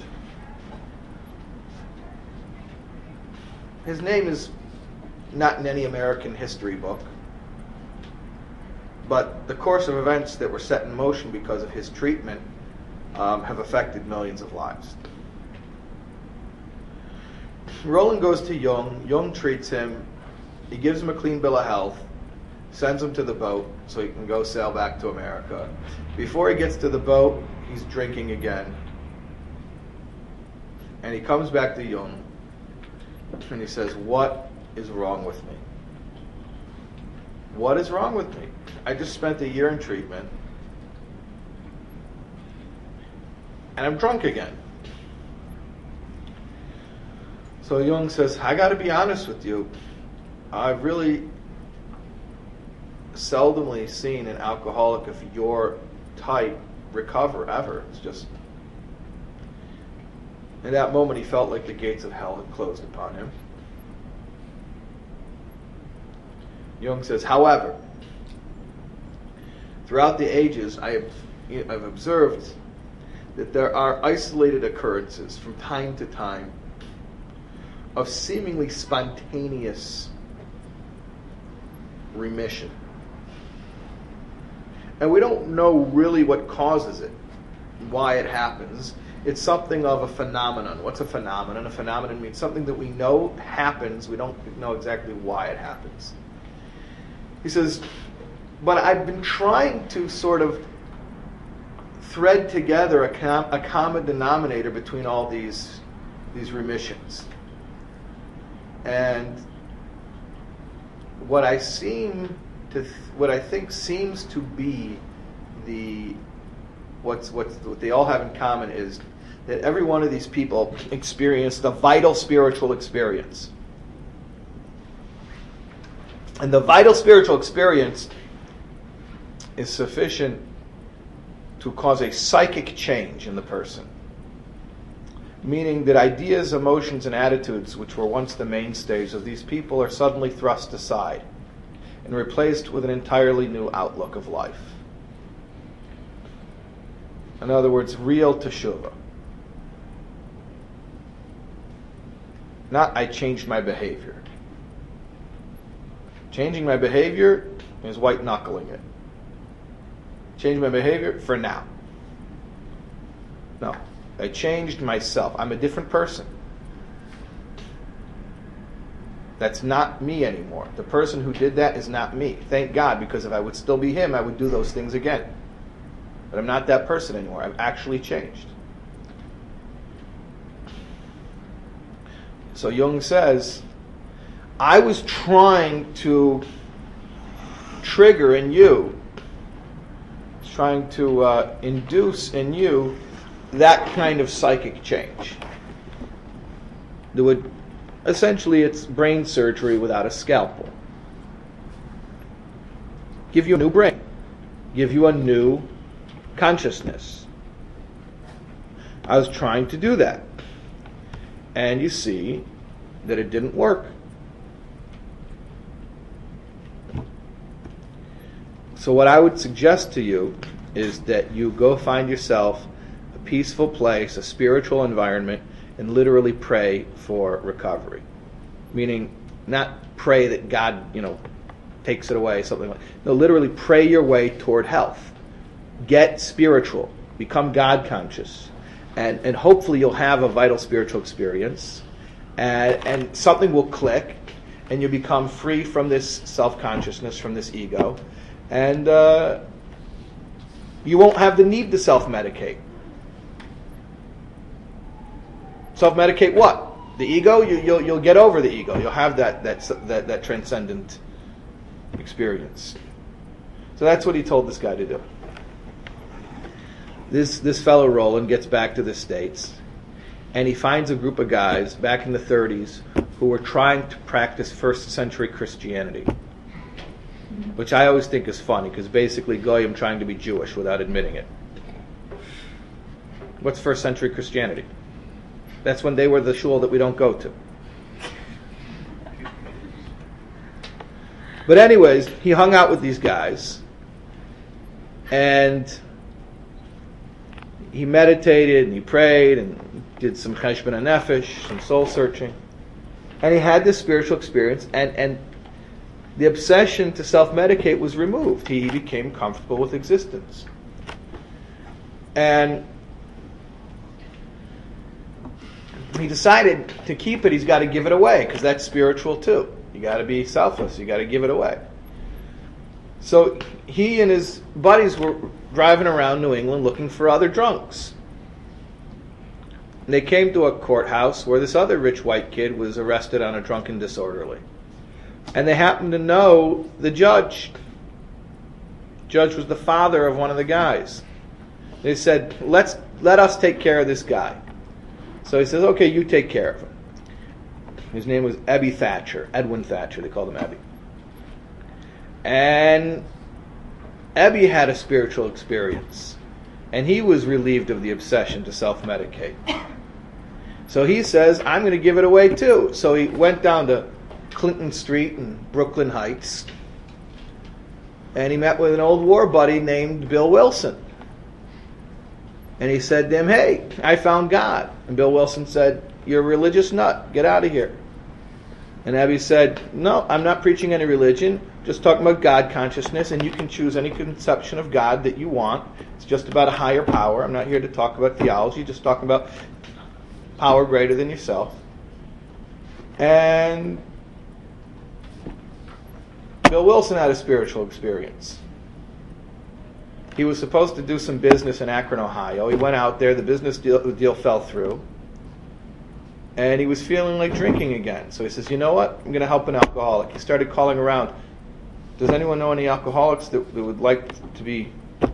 His name is not in any American history book, but the course of events that were set in motion because of his treatment um, have affected millions of lives. Roland goes to Jung. Jung treats him. He gives him a clean bill of health, sends him to the boat so he can go sail back to America. Before he gets to the boat, he's drinking again. And he comes back to Jung, and he says, "What is wrong with me? What is wrong with me? I just spent a year in treatment, and I'm drunk again." So Jung says, "I got to be honest with you. I've really seldomly seen an alcoholic of your type recover ever. It's just..." In that moment, he felt like the gates of hell had closed upon him. Jung says, "However, throughout the ages, I have, I've observed that there are isolated occurrences from time to time of seemingly spontaneous remission. And we don't know really what causes it, why it happens. It's something of a phenomenon." What's a phenomenon? A phenomenon means something that we know happens. We don't know exactly why it happens. He says, "But I've been trying to sort of thread together a, com- a common denominator between all these these remissions. And what I seem to, th- what I think seems to be the what's what's what they all have in common is that every one of these people experienced a vital spiritual experience. And the vital spiritual experience is sufficient to to cause a psychic change in the person. Meaning that ideas, emotions, and attitudes which were once the mainstays of these people are suddenly thrust aside and replaced with an entirely new outlook of life. In other words, real teshuvah. Not I changed my behavior. Changing my behavior is white knuckling it. Change my behavior for now. No. I changed myself. I'm a different person. That's not me anymore. The person who did that is not me. Thank God, because if I would still be him, I would do those things again. But I'm not that person anymore. I've actually changed. So Jung says, I was trying to trigger in you, trying to uh, induce in you that kind of psychic change. That would, essentially, it's brain surgery without a scalpel. Give you a new brain. Give you a new consciousness. I was trying to do that. And you see that it didn't work. So what I would suggest to you is that you go find yourself a peaceful place, a spiritual environment, and literally pray for recovery. Meaning, not pray that God, you know, takes it away, something like that. No, literally pray your way toward health. Get spiritual. Become God conscious. And, and hopefully you'll have a vital spiritual experience. And, and something will click, and you become free from this self-consciousness, from this ego. And uh, you won't have the need to self-medicate. Self-medicate what? The ego? You, you'll, you'll get over the ego. You'll have that, that, that, that transcendent experience. So that's what he told this guy to do. This this fellow Roland gets back to the States, and he finds a group of guys back in the thirties who were trying to practice first century Christianity, which I always think is funny, because basically Goyim trying to be Jewish without admitting it. What's first century Christianity? That's when they were the shul that we don't go to. But anyways, he hung out with these guys, and he meditated and he prayed and did some cheshbon hanefesh, some soul searching, and he had this spiritual experience, and, and the obsession to self-medicate was removed. He became comfortable with existence. And he decided to keep it, he's got to give it away, because that's spiritual too. You got to be selfless. You got to give it away. So he and his buddies were driving around New England looking for other drunks. And they came to a courthouse where this other rich white kid was arrested on a drunken disorderly. And they happened to know the judge. The judge was the father of one of the guys. They said, Let's let us take care of this guy. So he says, okay, you take care of him. His name was Ebby Thatcher, Edwin Thatcher, they called him Ebby. And Ebby had a spiritual experience, and he was relieved of the obsession to self-medicate. So he says, I'm going to give it away too. So he went down to Clinton Street in Brooklyn Heights, and he met with an old war buddy named Bill Wilson. And he said to him, hey, I found God. And Bill Wilson said, you're a religious nut. Get out of here. And Abby said, no, I'm not preaching any religion. Just talking about God consciousness, and you can choose any conception of God that you want. It's just about a higher power. I'm not here to talk about theology, just talking about power greater than yourself. And Bill Wilson had a spiritual experience. He was supposed to do some business in Akron, Ohio. He went out there. The business deal, deal fell through. And he was feeling like drinking again. So he says, you know what? I'm going to help an alcoholic. He started calling around. Does anyone know any alcoholics that, that would like to be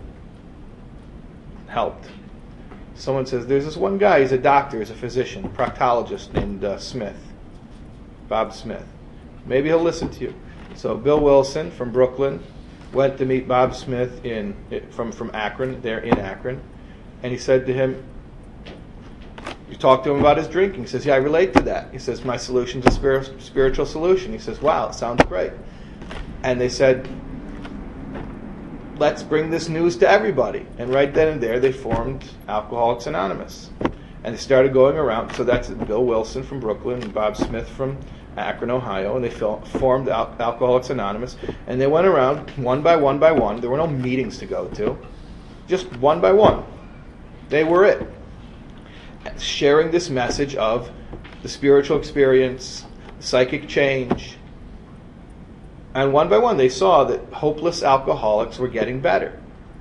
helped? Someone says, there's this one guy. He's a doctor. He's a physician, a proctologist named uh, Smith. Bob Smith. Maybe he'll listen to you. So Bill Wilson from Brooklyn went to meet Bob Smith in from, from Akron, there in Akron, and he said to him, you talked to him about his drinking. He says, yeah, I relate to that. He says, my solution's a spir- spiritual solution. He says, wow, it sounds great. And they said, let's bring this news to everybody. And right then and there, they formed Alcoholics Anonymous. And they started going around. So that's Bill Wilson from Brooklyn and Bob Smith from Akron, Ohio. And they fil- formed Al- Alcoholics Anonymous. And they went around one by one by one. There were no meetings to go to. Just one by one. They were it. Sharing this message of the spiritual experience, psychic change. And one by one, they saw that hopeless alcoholics were getting better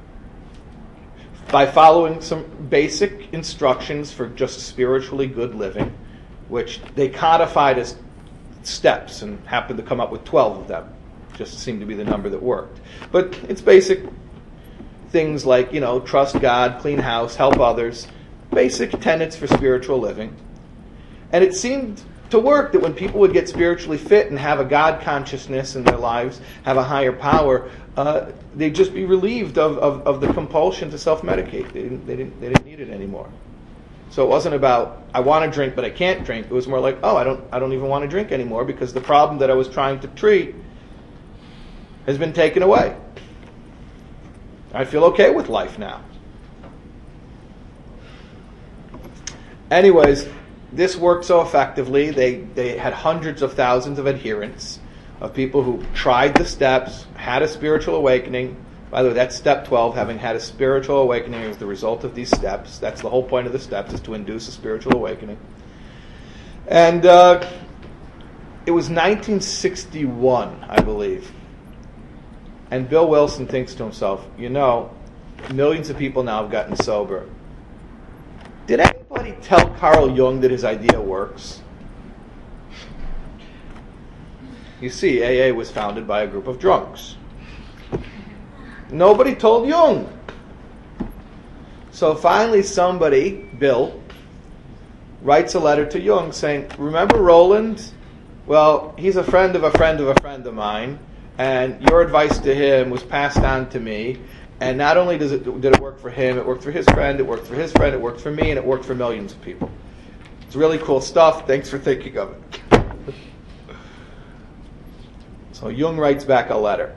by following some basic instructions for just spiritually good living, which they codified as steps and happened to come up with twelve of them. Just seemed to be the number that worked. But it's basic things like, you know, trust God, clean house, help others, basic tenets for spiritual living. And it seemed to work that when people would get spiritually fit and have a God consciousness in their lives, have a higher power, uh, they'd just be relieved of, of, of the compulsion to self-medicate. They didn't, they, didn't, they didn't need it anymore. So it wasn't about, I want to drink but I can't drink. It was more like, oh, I don't, I don't even want to drink anymore because the problem that I was trying to treat has been taken away. I feel okay with life now. Anyways, this worked so effectively. They they had hundreds of thousands of adherents, of people who tried the steps, had a spiritual awakening. By the way, that's step twelve, having had a spiritual awakening as the result of these steps. That's the whole point of the steps, is to induce a spiritual awakening. And uh, it was nineteen sixty-one, I believe. And Bill Wilson thinks to himself, you know, millions of people now have gotten sober. Did anybody tell Carl Jung that his idea works? You see, A A was founded by a group of drunks. Nobody told Jung. So finally somebody, Bill, writes a letter to Jung saying, remember Roland? Well, he's a friend of a friend of a friend of mine, and your advice to him was passed on to me. And not only does it did it work for him, it worked for his friend, it worked for his friend, it worked for me, and it worked for millions of people. It's really cool stuff. Thanks for thinking of it. So Jung writes back a letter.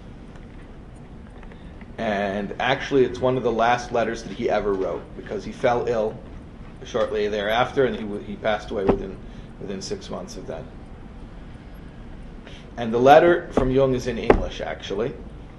And actually it's one of the last letters that he ever wrote, because he fell ill shortly thereafter, and he he passed away within within six months of that. And the letter from Jung is in English, actually.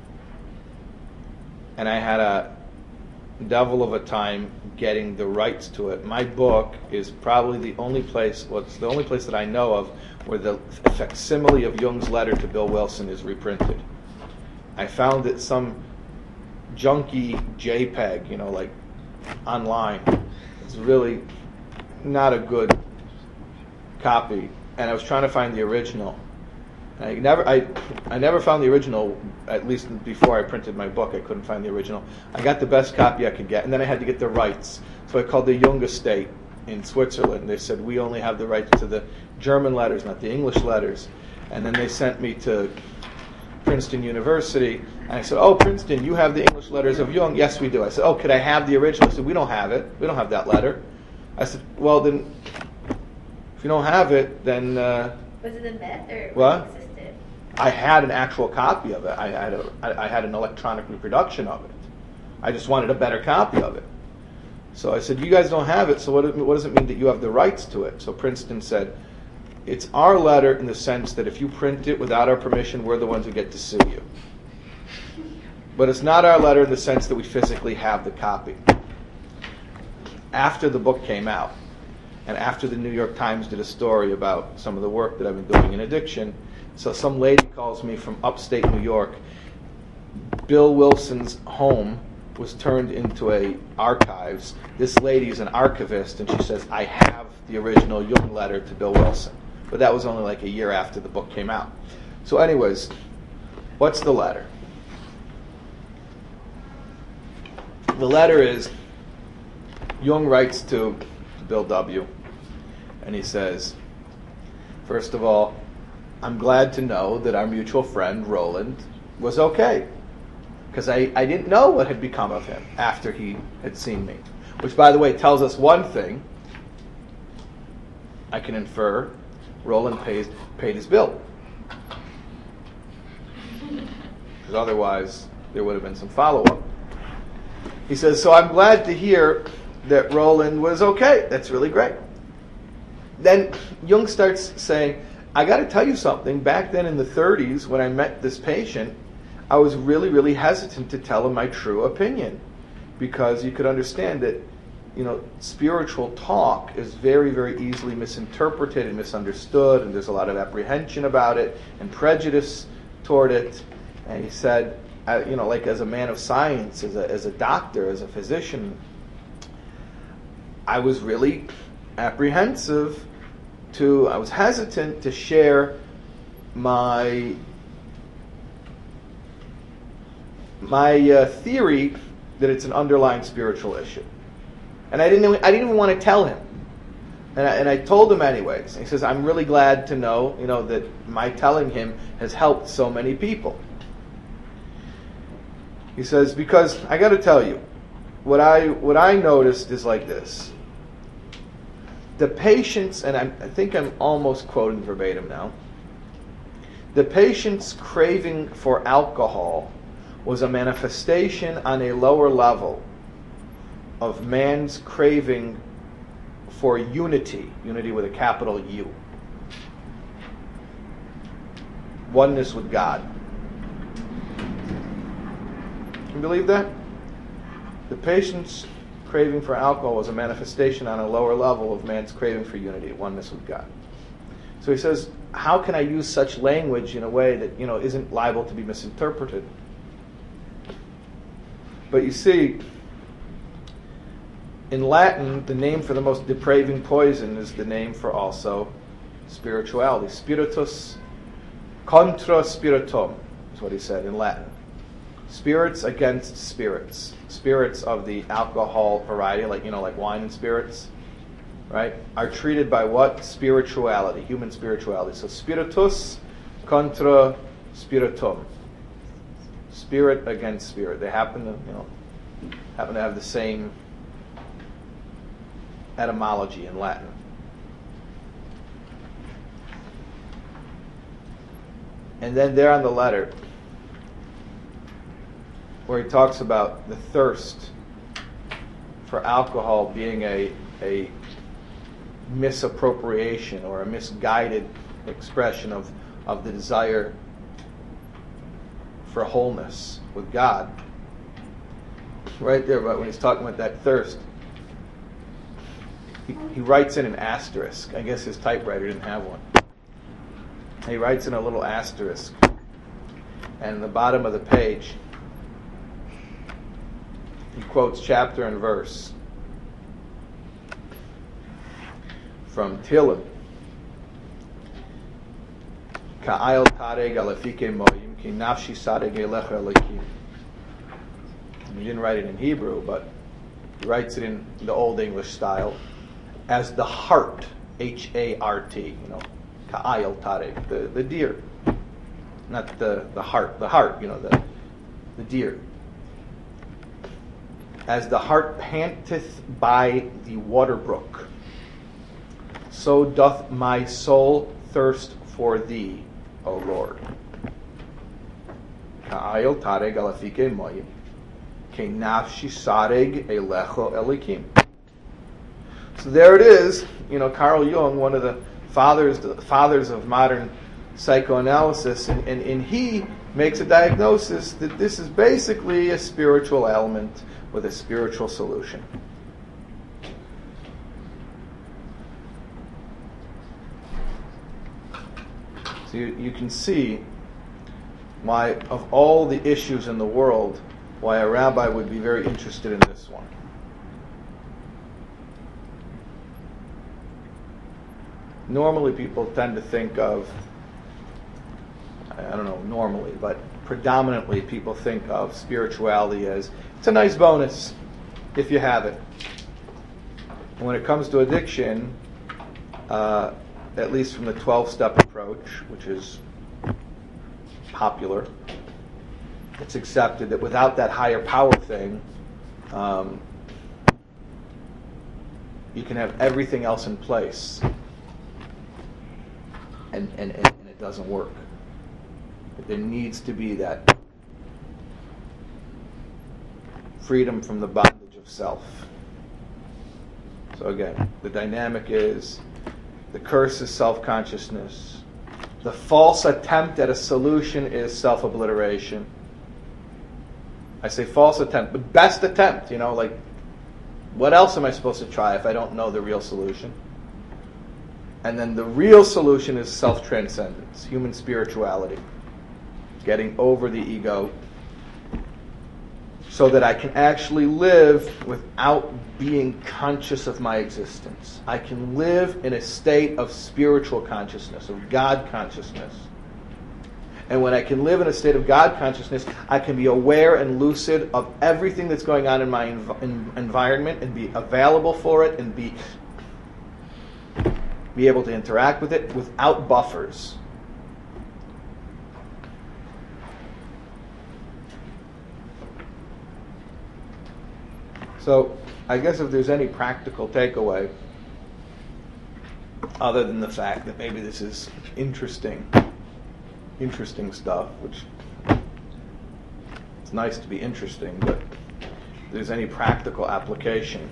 And I had a devil of a time getting the rights to it. My book is probably the only place, well, it's the only place that I know of where the facsimile of Jung's letter to Bill Wilson is reprinted. I found it some junky JPEG, you know, like online. It's really not a good copy. And I was trying to find the original. I never, I, I never found the original. At least before I printed my book, I couldn't find the original. I got the best copy I could get, and then I had to get the rights. So I called the Jung estate in Switzerland. They said, we only have the rights to the German letters, not the English letters. And then they sent me to Princeton University, and I said, oh, Princeton, you have the English letters of Jung? Yes, we do. I said, oh, could I have the original? I said, we don't have it. We don't have that letter. I said, well, then, if you don't have it, then... Uh, Was it a myth or what? Existed? I had an actual copy of it. I had a, I had an electronic reproduction of it. I just wanted a better copy of it. So I said, you guys don't have it, so what, what does it mean that you have the rights to it? So Princeton said, it's our letter in the sense that if you print it without our permission, we're the ones who get to sue you. But it's not our letter in the sense that we physically have the copy. After the book came out, and after the New York Times did a story about some of the work that I've been doing in addiction, so some lady calls me from upstate New York. Bill Wilson's home was turned into a archives. This lady is an archivist, and she says, I have the original Jung letter to Bill Wilson. But that was only like a year after the book came out. So anyways, what's the letter? The letter is, Jung writes to Bill W., and he says, first of all, I'm glad to know that our mutual friend, Roland, was okay. because I, I didn't know what had become of him after he had seen me. Which, by the way, tells us one thing. I can infer Roland pays, paid his bill. Because otherwise, there would have been some follow-up. He says, so I'm glad to hear that Roland was okay. That's really great. Then Jung starts saying, I got to tell you something. Back then in the thirties, when I met this patient, I was really, really hesitant to tell him my true opinion, because you could understand that, you know, spiritual talk is very, very easily misinterpreted and misunderstood, and there's a lot of apprehension about it and prejudice toward it. And he said, I, you know, like as a man of science, as a as a doctor, as a physician, I was really apprehensive to, I was hesitant to share my my uh, theory that it's an underlying spiritual issue. And I didn't even, I didn't even want to tell him. And I, and I told him anyways. And he says, I'm really glad to know, you know, that my telling him has helped so many people. He says, because I got to tell you, what I what I noticed is like this. The patient's, and I'm, I think I'm almost quoting verbatim now, the patient's craving for alcohol was a manifestation on a lower level of man's craving for unity, unity with a capital U, oneness with God. Can you believe that? The patient's craving for alcohol was a manifestation on a lower level of man's craving for unity, oneness with God. So he says, how can I use such language in a way that, you know, isn't liable to be misinterpreted? But you see, in Latin, the name for the most depraving poison is the name for also spirituality. Spiritus contra spiritum is what he said in Latin. Spirits against spirits. Spirits of the alcohol variety, like, you know, like wine and spirits, right, are treated by what? Spirituality, human spirituality. So spiritus contra spiritum. Spirit against spirit. They happen to, you know, happen to have the same etymology in Latin. And then there on the letter, where he talks about the thirst for alcohol being a, a misappropriation or a misguided expression of, of the desire for wholeness with God. Right there, but when he's talking about that thirst, he, he writes in an asterisk. I guess his typewriter didn't have one. He writes in a little asterisk. And in the bottom of the page, he quotes chapter and verse from Tehillim. Ka'ayel tareg alafike moyim ki nafshi sareg elecha elikim. He didn't write it in Hebrew, but he writes it in the Old English style as the heart, H A R T, you know, Ka'ayel tareg, the, the deer. Not the, the heart, the heart, you know, the, the deer. As the heart panteth by the water brook, so doth my soul thirst for thee, O Lord. Ka'ayel tareg alafike moyim, ke nafshi sareg elecho elikim. So there it is. You know, Carl Jung, one of the fathers, the fathers of modern psychoanalysis, and, and, and he makes a diagnosis that this is basically a spiritual element with a spiritual solution. So you, you can see why, of all the issues in the world, why a rabbi would be very interested in this one. Normally people tend to think of, I don't know, normally, but predominantly people think of spirituality as, it's a nice bonus if you have it. And when it comes to addiction, uh, at least from the twelve-step approach, which is popular, it's accepted that without that higher power thing, um, you can have everything else in place, and, and, and it doesn't work. But there needs to be that freedom from the bondage of self. So again, the dynamic is the curse is self-consciousness. The false attempt at a solution is self-obliteration. I say false attempt, but best attempt, you know, like, what else am I supposed to try if I don't know the real solution? And then the real solution is self-transcendence, human spirituality, getting over the ego so that I can actually live without being conscious of my existence. I can live in a state of spiritual consciousness, of God consciousness. And when I can live in a state of God consciousness, I can be aware and lucid of everything that's going on in my env- in environment and be available for it and be, be able to interact with it without buffers. So, I guess if there's any practical takeaway, other than the fact that maybe this is interesting, interesting stuff, which it's nice to be interesting, but if there's any practical application,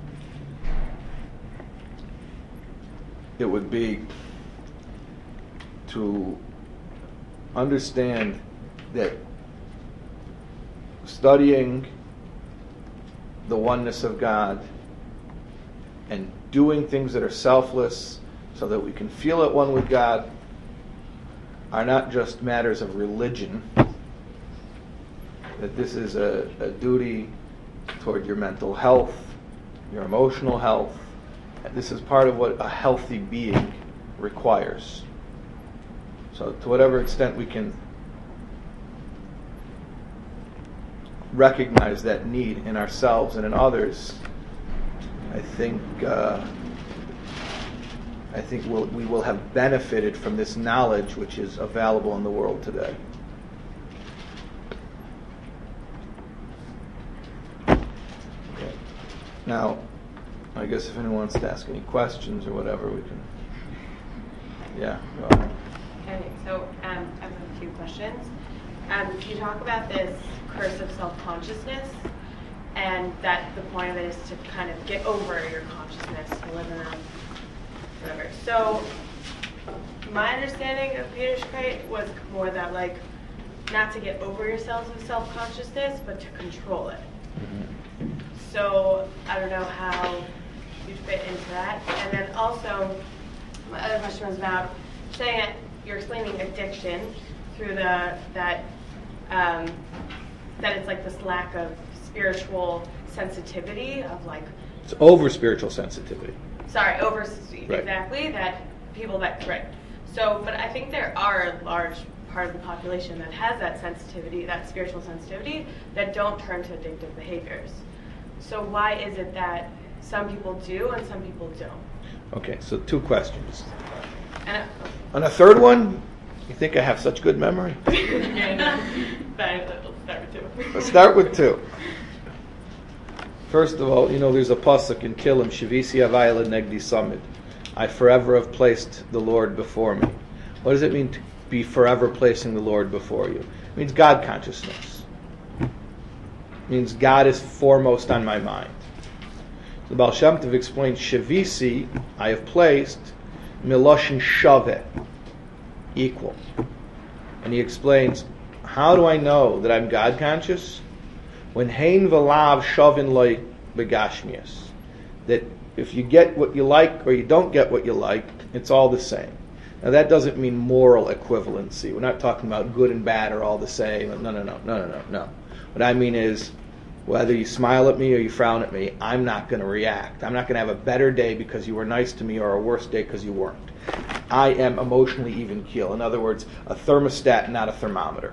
it would be to understand that studying the oneness of God and doing things that are selfless so that we can feel at one with God are not just matters of religion, that this is a, a duty toward your mental health, your emotional health, and this is part of what a healthy being requires. So to whatever extent we can recognize that need in ourselves and in others, I think uh, I think we'll, we will have benefited from this knowledge which is available in the world today. Okay. Now, I guess if anyone wants to ask any questions or whatever, we can. Yeah. Go ahead. Okay, so um, I have a few questions. Um, you talk about this curse of self-consciousness, and that the point of it is to kind of get over your consciousness, to live in a whatever. So my understanding of Yiddishkeit was more that, like, not to get over yourselves with self-consciousness, but to control it. Mm-hmm. So I don't know how you'd fit into that. And then also, my other question was about saying that you're explaining addiction through the that um, that it's like this lack of spiritual sensitivity of like it's over spiritual sensitivity. Sorry, over right. exactly that people that right. So, but I think there are a large part of the population that has that sensitivity, that spiritual sensitivity, that don't turn to addictive behaviors. So why is it that some people do and some people don't? Okay, so two questions. And on a third one, you think I have such good memory? yeah, no. But let's start with two. Let's start with two. First of all, you know, there's a pasuk in Kilim, Shavisi Avayla Negdi Samid. I forever have placed the Lord before me. What does it mean to be forever placing the Lord before you? It means God consciousness. It means God is foremost on my mind. The Baal Shem Tov explains, Shavisi, I have placed, Miloshin Shaveh, equal. And he explains, how do I know that I'm God conscious? When Hein V'Lav Shavin Loi Begashmias, that if you get what you like or you don't get what you like, it's all the same. Now that doesn't mean moral equivalency. We're not talking about good and bad are all the same. No, no, no, no, no, no, no. What I mean is, whether you smile at me or you frown at me, I'm not going to react. I'm not going to have a better day because you were nice to me or a worse day because you weren't. I am emotionally even keel. In other words, a thermostat, not a thermometer.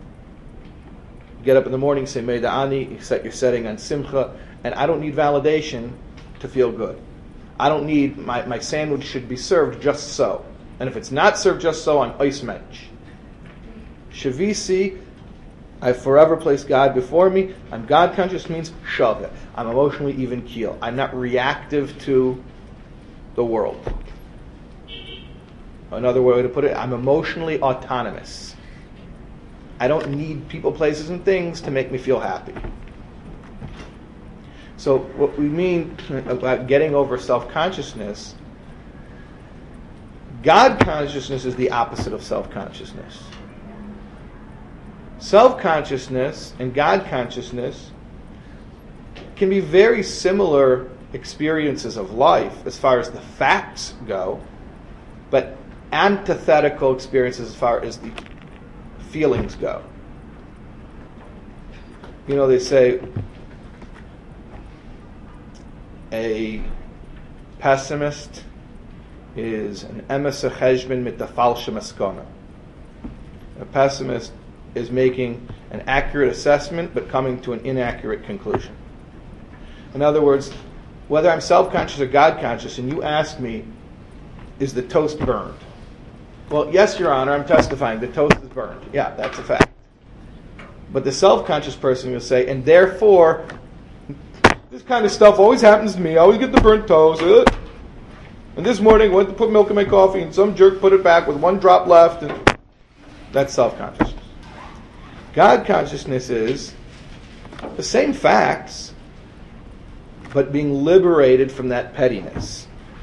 You get up in the morning, say Meida Ani, you set your setting on Simcha, and I don't need validation to feel good. I don't need, my, my sandwich should be served just so. And if it's not served just so, I'm Eis Mensch. Shavisi, I forever place God before me. I'm God conscious means shaveh. I'm emotionally even keel. I'm not reactive to the world. Another way to put it, I'm emotionally autonomous. I don't need people, places, and things to make me feel happy. So what we mean about getting over self-consciousness, God consciousness is the opposite of self-consciousness. Self-consciousness and God consciousness can be very similar experiences of life as far as the facts go, but antithetical experiences as far as the feelings go. You know, they say a pessimist is an emes cheshbon mit der falsche maskana. A pessimist is making an accurate assessment but coming to an inaccurate conclusion. In other words, whether I'm self-conscious or God-conscious, and you ask me, is the toast burned? Well, yes, Your Honor, I'm testifying. The toast is burned. Yeah, that's a fact. But the self-conscious person will say, and therefore, this kind of stuff always happens to me. I always get the burnt toast. Uh, and this morning, I went to put milk in my coffee, and some jerk put it back with one drop left. And that's self-consciousness. God consciousness is the same facts, but being liberated from that pettiness.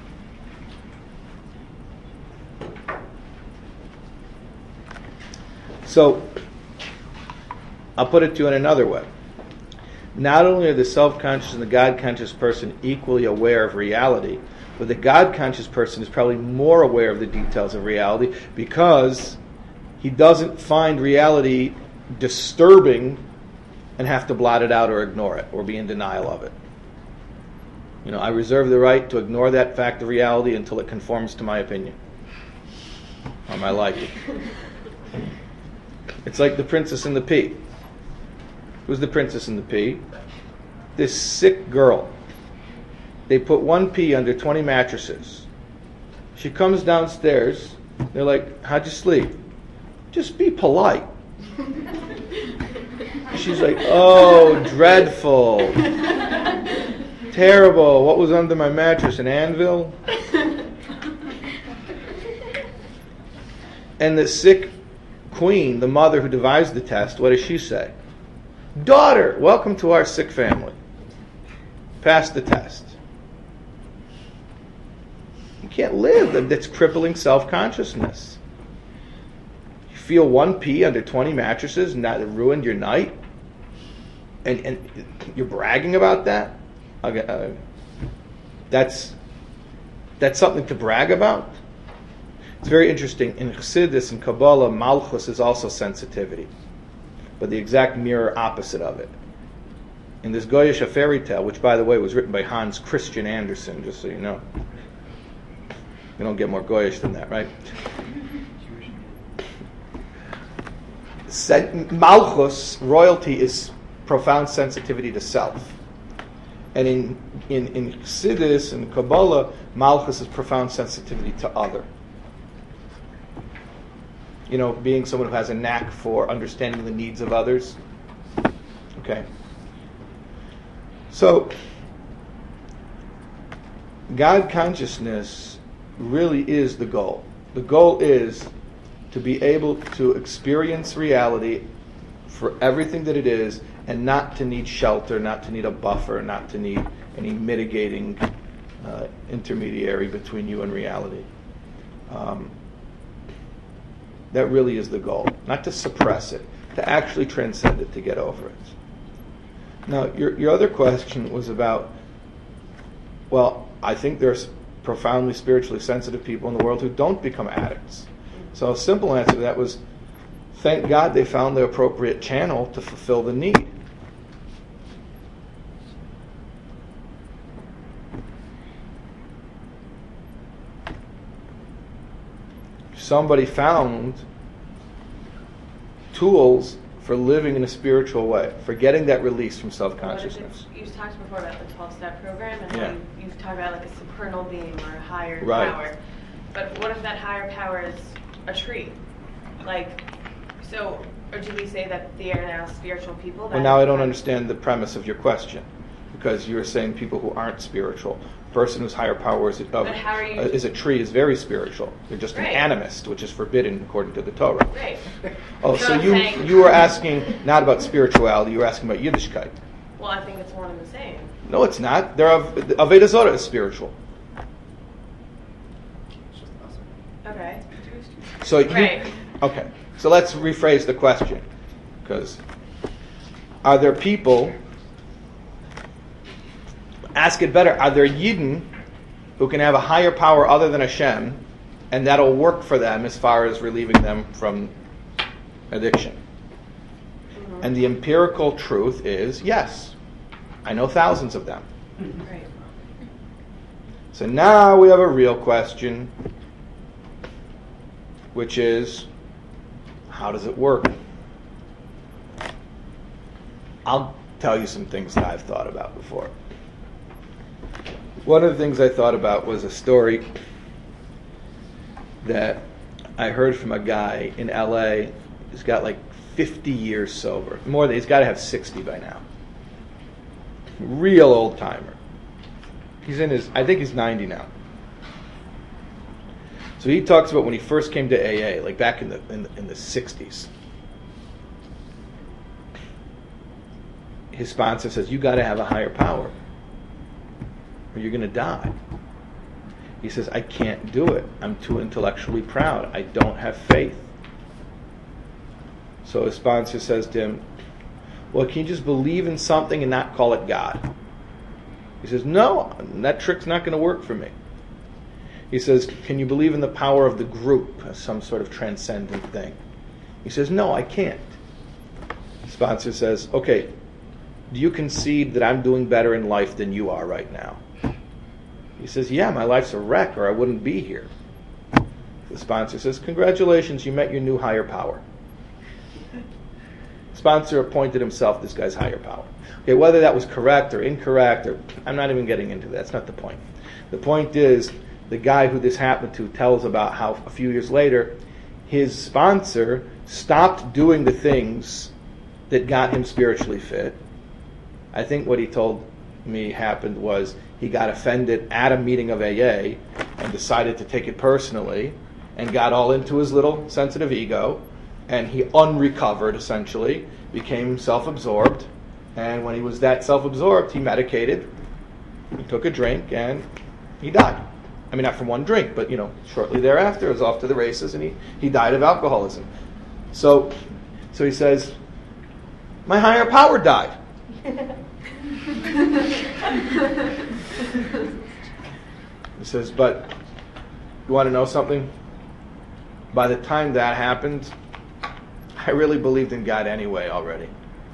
So, I'll put it to you in another way. Not only are the self-conscious and the God-conscious person equally aware of reality, but the God-conscious person is probably more aware of the details of reality because he doesn't find reality disturbing and have to blot it out or ignore it or be in denial of it. You know, I reserve the right to ignore that fact of reality until it conforms to my opinion or my liking. It's like the Princess and the Pea. Who's the Princess and the Pea? This sick girl. They put one pea under twenty mattresses. She comes downstairs. They're like, how'd you sleep? Just be polite. She's like, oh, dreadful. Terrible. What was under my mattress? An anvil? And the sick queen, the mother who devised the test, what does she say? Daughter, welcome to our sick family. Pass the test. You can't live. That's crippling self-consciousness. You feel one pea under twenty mattresses and that ruined your night? And, and you're bragging about that? Okay, uh, that's, that's something to brag about? It's very interesting. In Chassidus and Kabbalah, Malchus is also sensitivity, but the exact mirror opposite of it. In this Goyish fairy tale, which, by the way, was written by Hans Christian Andersen, just so you know. You don't get more Goyish than that, right? Malchus, royalty, is profound sensitivity to self. And in in, in Chassidus and Kabbalah, Malchus is profound sensitivity to other. You know, being someone who has a knack for understanding the needs of others. Okay. So, God consciousness really is the goal. The goal is to be able to experience reality for everything that it is and not to need shelter, not to need a buffer, not to need any mitigating uh, intermediary between you and reality. Um, That really is the goal. Not to suppress it, to actually transcend it, to get over it. Now, your your other question was about, well, I think there's profoundly spiritually sensitive people in the world who don't become addicts. So a simple answer to that was, thank God they found the appropriate channel to fulfill the need. Somebody found tools for living in a spiritual way, for getting that release from self-consciousness. You talked before about the twelve-step program, and Yeah. how you, you've talked about like a supernal being or a higher Right. power. But what if that higher power is a tree? Like, so or do we say that they are now spiritual people? Well, now I don't understand the premise of your question, because you're saying people who aren't spiritual. A person whose higher power is, uh, But how are you- uh, is a tree is very spiritual. They're just Right. an animist, which is forbidden according to the Torah. Right. Oh, So so I'm you saying- you were asking not about spirituality, you were asking about Yiddishkeit. Well, I think it's one and the same. No, it's not. They're of Avodah Zarah is spiritual. Okay. So you, Right. okay. So let's rephrase the question, because are there people? Ask it better. Are there Yidden who can have a higher power other than Hashem, and that'll work for them as far as relieving them from addiction? Mm-hmm. And the empirical truth is yes. I know thousands of them. Right. So now we have a real question, which is, how does it work? I'll tell you some things that I've thought about before. One of the things I thought about was a story that I heard from a guy in L A who's got like fifty years sober. More than, he's got to have sixty by now. Real old timer. He's in his, I think he's ninety now. So he talks about when he first came to A A, like back in the in the, in the sixties. His sponsor says, you got to have a higher power, or you're going to die. He says, I can't do it. I'm too intellectually proud. I don't have faith. So his sponsor says to him, well, can you just believe in something and not call it God? He says, no, that trick's not going to work for me. He says, can you believe in the power of the group as some sort of transcendent thing? He says, no, I can't. The sponsor says, okay, do you concede that I'm doing better in life than you are right now? He says, yeah, my life's a wreck or I wouldn't be here. The sponsor says, congratulations, you met your new higher power. The sponsor appointed himself this guy's higher power. Okay, whether that was correct or incorrect, or I'm not even getting into that. That's not the point. The point is, the guy who this happened to tells about how a few years later, his sponsor stopped doing the things that got him spiritually fit. I think what he told me happened was he got offended at a meeting of A A and decided to take it personally and got all into his little sensitive ego, and he unrecovered, essentially, became self-absorbed, and when he was that self-absorbed, he medicated, he took a drink, and he died. I mean, not from one drink, but, you know, shortly thereafter, he was off to the races, and he, he died of alcoholism. So, so he says, my higher power died. He says, but you want to know something? By the time that happened, I really believed in God anyway already.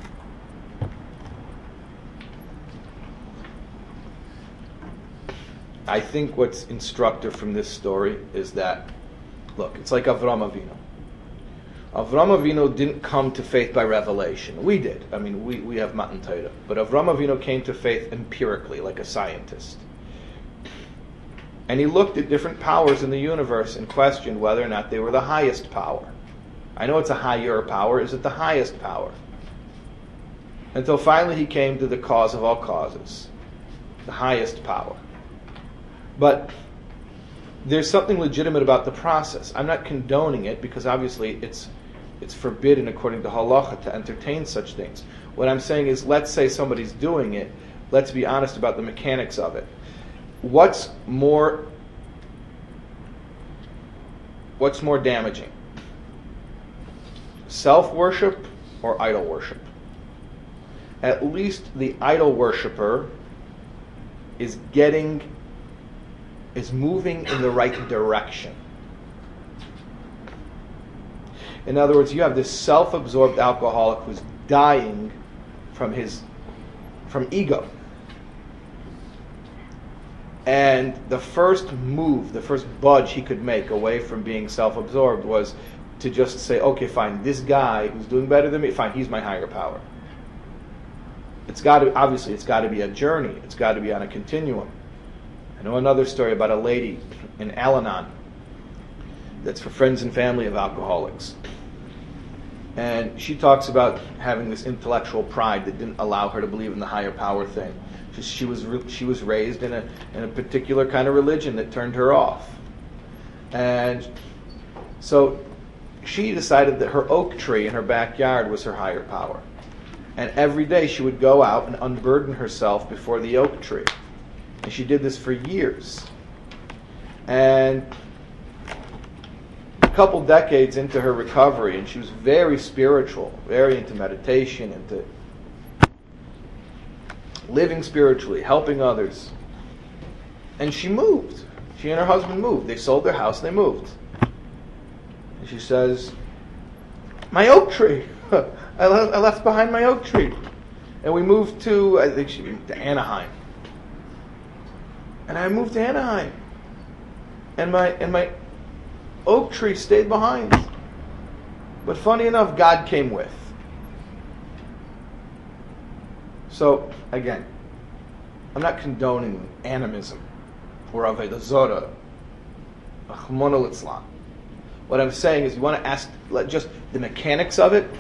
I think what's instructive from this story is that, look, it's like Avram Avinu. Avram Avinu didn't come to faith by revelation. We did. I mean, we, we have Matan Torah. But Avram Avinu came to faith empirically, like a scientist. And he looked at different powers in the universe and questioned whether or not they were the highest power. I know it's a higher power. Is it the highest power? Until finally he came to the cause of all causes, the highest power. But there's something legitimate about the process. I'm not condoning it because obviously it's it's forbidden according to halacha to entertain such things. What I'm saying is, let's say somebody's doing it. Let's be honest about the mechanics of it. What's more what's more damaging? Self-worship or idol worship? At least the idol worshiper is getting is moving in the right direction. In other words, you have this self-absorbed alcoholic who's dying from his from ego. And the first move, the first budge he could make away from being self-absorbed was to just say, okay, fine, this guy who's doing better than me, fine, he's my higher power. It's got to, obviously, it's got to be a journey. It's got to be on a continuum. I know another story about a lady in Al-Anon that's for friends and family of alcoholics. And she talks about having this intellectual pride that didn't allow her to believe in the higher power thing. She, she was re- she was raised in a in a particular kind of religion that turned her off, and so she decided that her oak tree in her backyard was her higher power. And every day she would go out and unburden herself before the oak tree. And she did this for years. And a couple decades into her recovery, and she was very spiritual, very into meditation, into living spiritually, helping others. And she moved. She and her husband moved. They sold their house and they moved. And she says, my oak tree. I, le- I left behind my oak tree. And we moved to, I think she moved to Anaheim. And I moved to Anaheim. And my and my oak tree stayed behind. But funny enough, God came with. So, again, I'm not condoning animism or Avodah Zorah, Rachmana litzlan. What I'm saying is you want to ask let just the mechanics of it.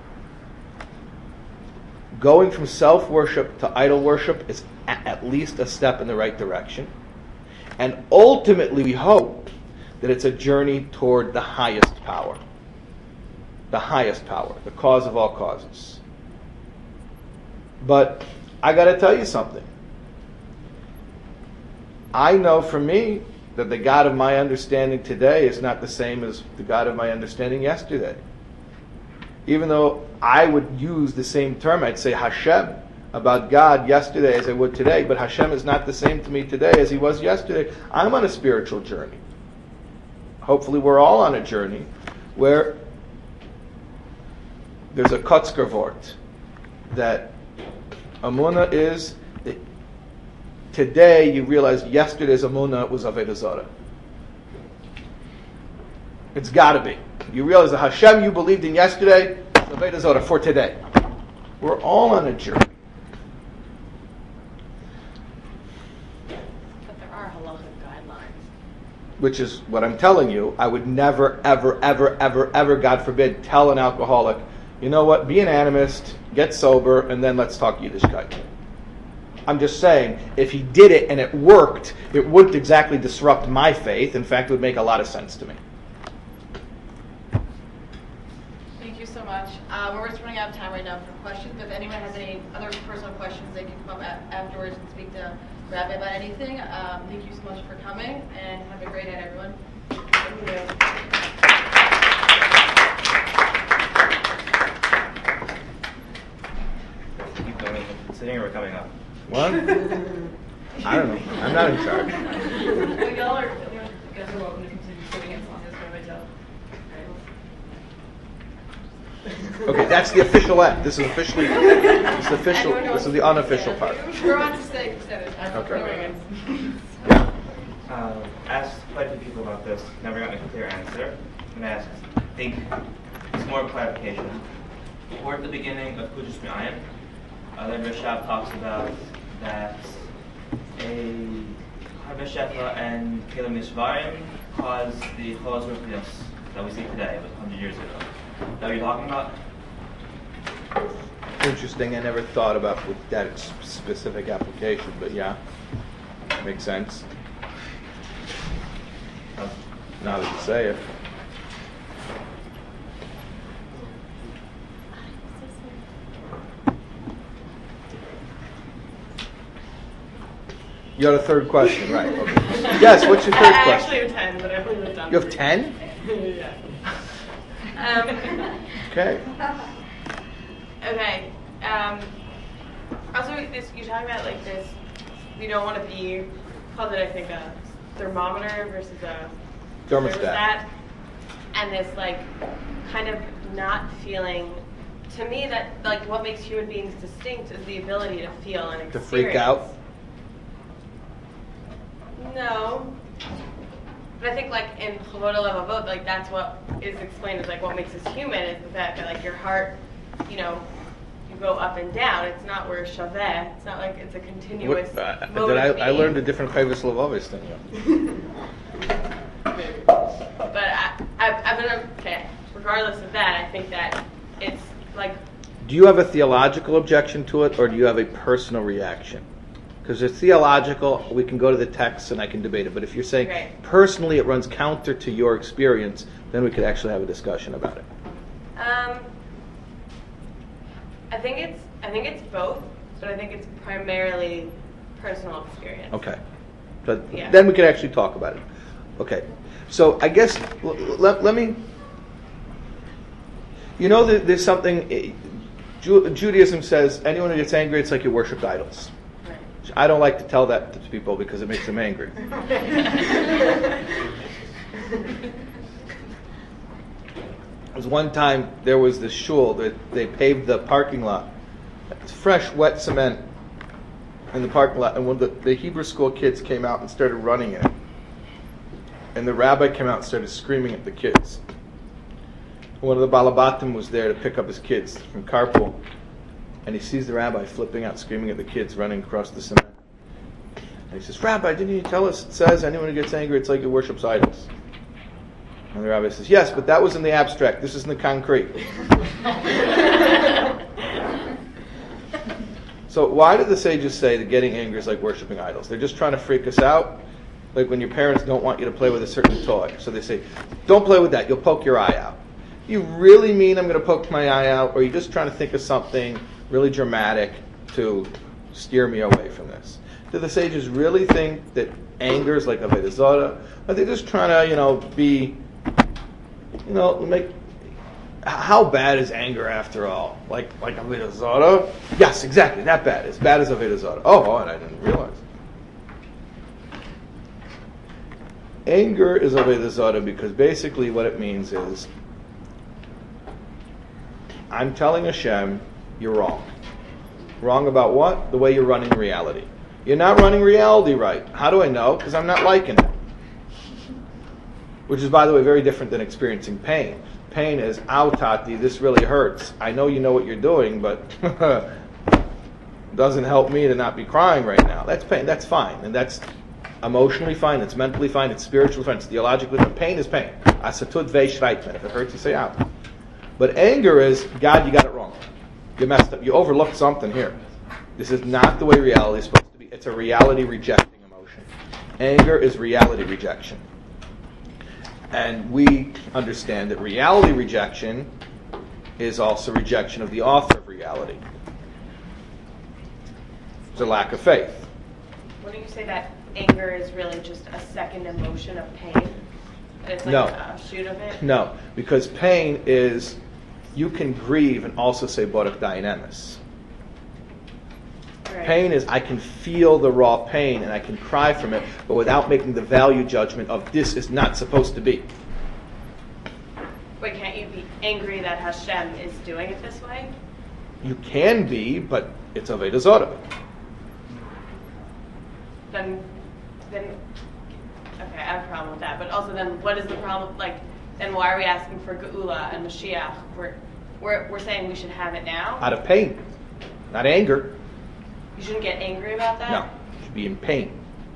Going from self-worship to idol worship is a- at least a step in the right direction. And ultimately we hope that it's a journey toward the highest power. The highest power, the cause of all causes. But I got to tell you something. I know for me that the God of my understanding today is not the same as the God of my understanding yesterday. Even though I would use the same term, I'd say Hashem about God yesterday as I would today, but Hashem is not the same to me today as he was yesterday. I'm on a spiritual journey. Hopefully we're all on a journey where there's a Kotzker Wort that Amunah is that today you realize yesterday's Amunah was Avodah Zarah. It's got to be. You realize the Hashem you believed in yesterday is Avodah Zarah for today. We're all on a journey. But there are halachic guidelines. Which is what I'm telling you. I would never, ever, ever, ever, ever, God forbid, tell an alcoholic, you know what, be an animist, get sober, and then let's talk Yiddishkeit. I'm just saying, if he did it and it worked, it wouldn't exactly disrupt my faith. In fact, it would make a lot of sense to me. Thank you so much. Uh, we're just running out of time right now for questions. If anyone has any other personal questions, they can come up a- afterwards and speak to Rabbi about anything. Um, thank you so much for coming, and have a great night, everyone. Thank you. Keep going. Sitting or coming up? What? I don't know. I'm not in charge. Well, y'all are, you guys are welcome to continue sitting as long as Rabbi tells. Okay, that's the official end. This is officially, this is official. This is the unofficial part. We're on to stay. Okay. Uh, asked quite a few people about this, never got a clear answer. And asked, I think it's more clarification. We're at the beginning of Kudish Me'ayim. Uh, the Rishab talks about that a Harbe Shefa and Kelim Yishvarim caused the Choz Ruchnius that we see today, it was one hundred years ago. Is that what you're talking about? Interesting. I never thought about with that specific application, but yeah, makes sense. Now that you say it. You had a third question, right? Okay. Yes, what's your third I question? actually have ten, but I only wrote down You have ten? yeah. Um, Okay. okay. Um, also, this you talking about like this. You don't want to be called it. I think a thermometer versus a Thermostat. and this like kind of not feeling. To me, that like what makes human beings distinct is the ability to feel and experience. To freak out? No. But I think like in Chavod Levavot, like that's what is explained as like what makes us human is the fact that like your heart, you know, you go up and down. It's not where shaveh. It's not like it's a continuous What, uh, mode did I, of I being. learned a different Chavis Lavovis than you. But I, I, I'm gonna okay. Regardless of that, I think that it's like, Do you have a theological objection to it, or do you have a personal reaction? Because it's theological, we can go to the text and I can debate it. But if you're saying Right. personally it runs counter to your experience, then we could actually have a discussion about it. um, I think it's, I think it's both, but I think it's primarily personal experience. Okay. But Yeah. then we could actually talk about it. Okay. So I guess, l- let, let me, you know that there's something, eh, Ju- Judaism says anyone who gets angry, it's like you worship idols. Right. I don't like to tell that to people because it makes them angry. There was one time there was this shul that they paved the parking lot. It's fresh, wet cement in the parking lot, and when the, the Hebrew school kids came out and started running in it, and the rabbi came out and started screaming at the kids. One of the balabatim was there to pick up his kids from carpool, and he sees the rabbi flipping out, screaming at the kids running across the cement. And he says, "Rabbi, didn't you tell us it says anyone who gets angry, it's like he worships idols?" And the rabbi says, "Yes, but that was in the abstract. This is in the concrete." So why did the sages say that getting angry is like worshiping idols? They're just trying to freak us out. Like when your parents don't want you to play with a certain toy. So they say, "Don't play with that. You'll poke your eye out." You really mean I'm going to poke my eye out? Or are you just trying to think of something really dramatic to steer me away from this? Do the sages really think that anger is like Avodah Zarah? Are they just trying to, you know, be, you know, make... How bad is anger after all? Like like Avodah Zarah? Yes, exactly, that bad. As bad as Avodah Zarah. Oh, oh, and I didn't realize. Anger is Avodah Zarah because basically what it means is I'm telling Hashem, you're wrong. Wrong about what? The way you're running reality. You're not running reality right. How do I know? Because I'm not liking it. Which is, by the way, very different than experiencing pain. Pain is, ow, Tati, this really hurts. I know you know what you're doing, but doesn't help me to not be crying right now. That's pain. That's fine. And that's emotionally fine. It's mentally fine. It's spiritually fine. It's theologically fine. Pain is pain. Asatut ve'shreitman. If it hurts, you say ow. But anger is, God, you got it wrong. You messed up. You overlooked something here. This is not the way reality is supposed to be. It's a reality rejecting emotion. Anger is reality rejection. And we understand that reality rejection is also rejection of the author of reality. It's a lack of faith. Wouldn't you say that anger is really just a second emotion of pain? It's like No. an offshoot of it? No, because pain is, you can grieve and also say Baruch Dayanemis. Right. Pain is, I can feel the raw pain and I can cry from it, but without making the value judgment of this is not supposed to be. Wait, can't you be angry that Hashem is doing it this way? You can be, but it's Avodah Zarah. Then, then, okay, I have a problem with that. But also, then, what is the problem? Like, then why are we asking for Geula and Mashiach? We're, we're, we're saying we should have it now. Out of pain, not anger. You shouldn't get angry about that. No, you should be in pain.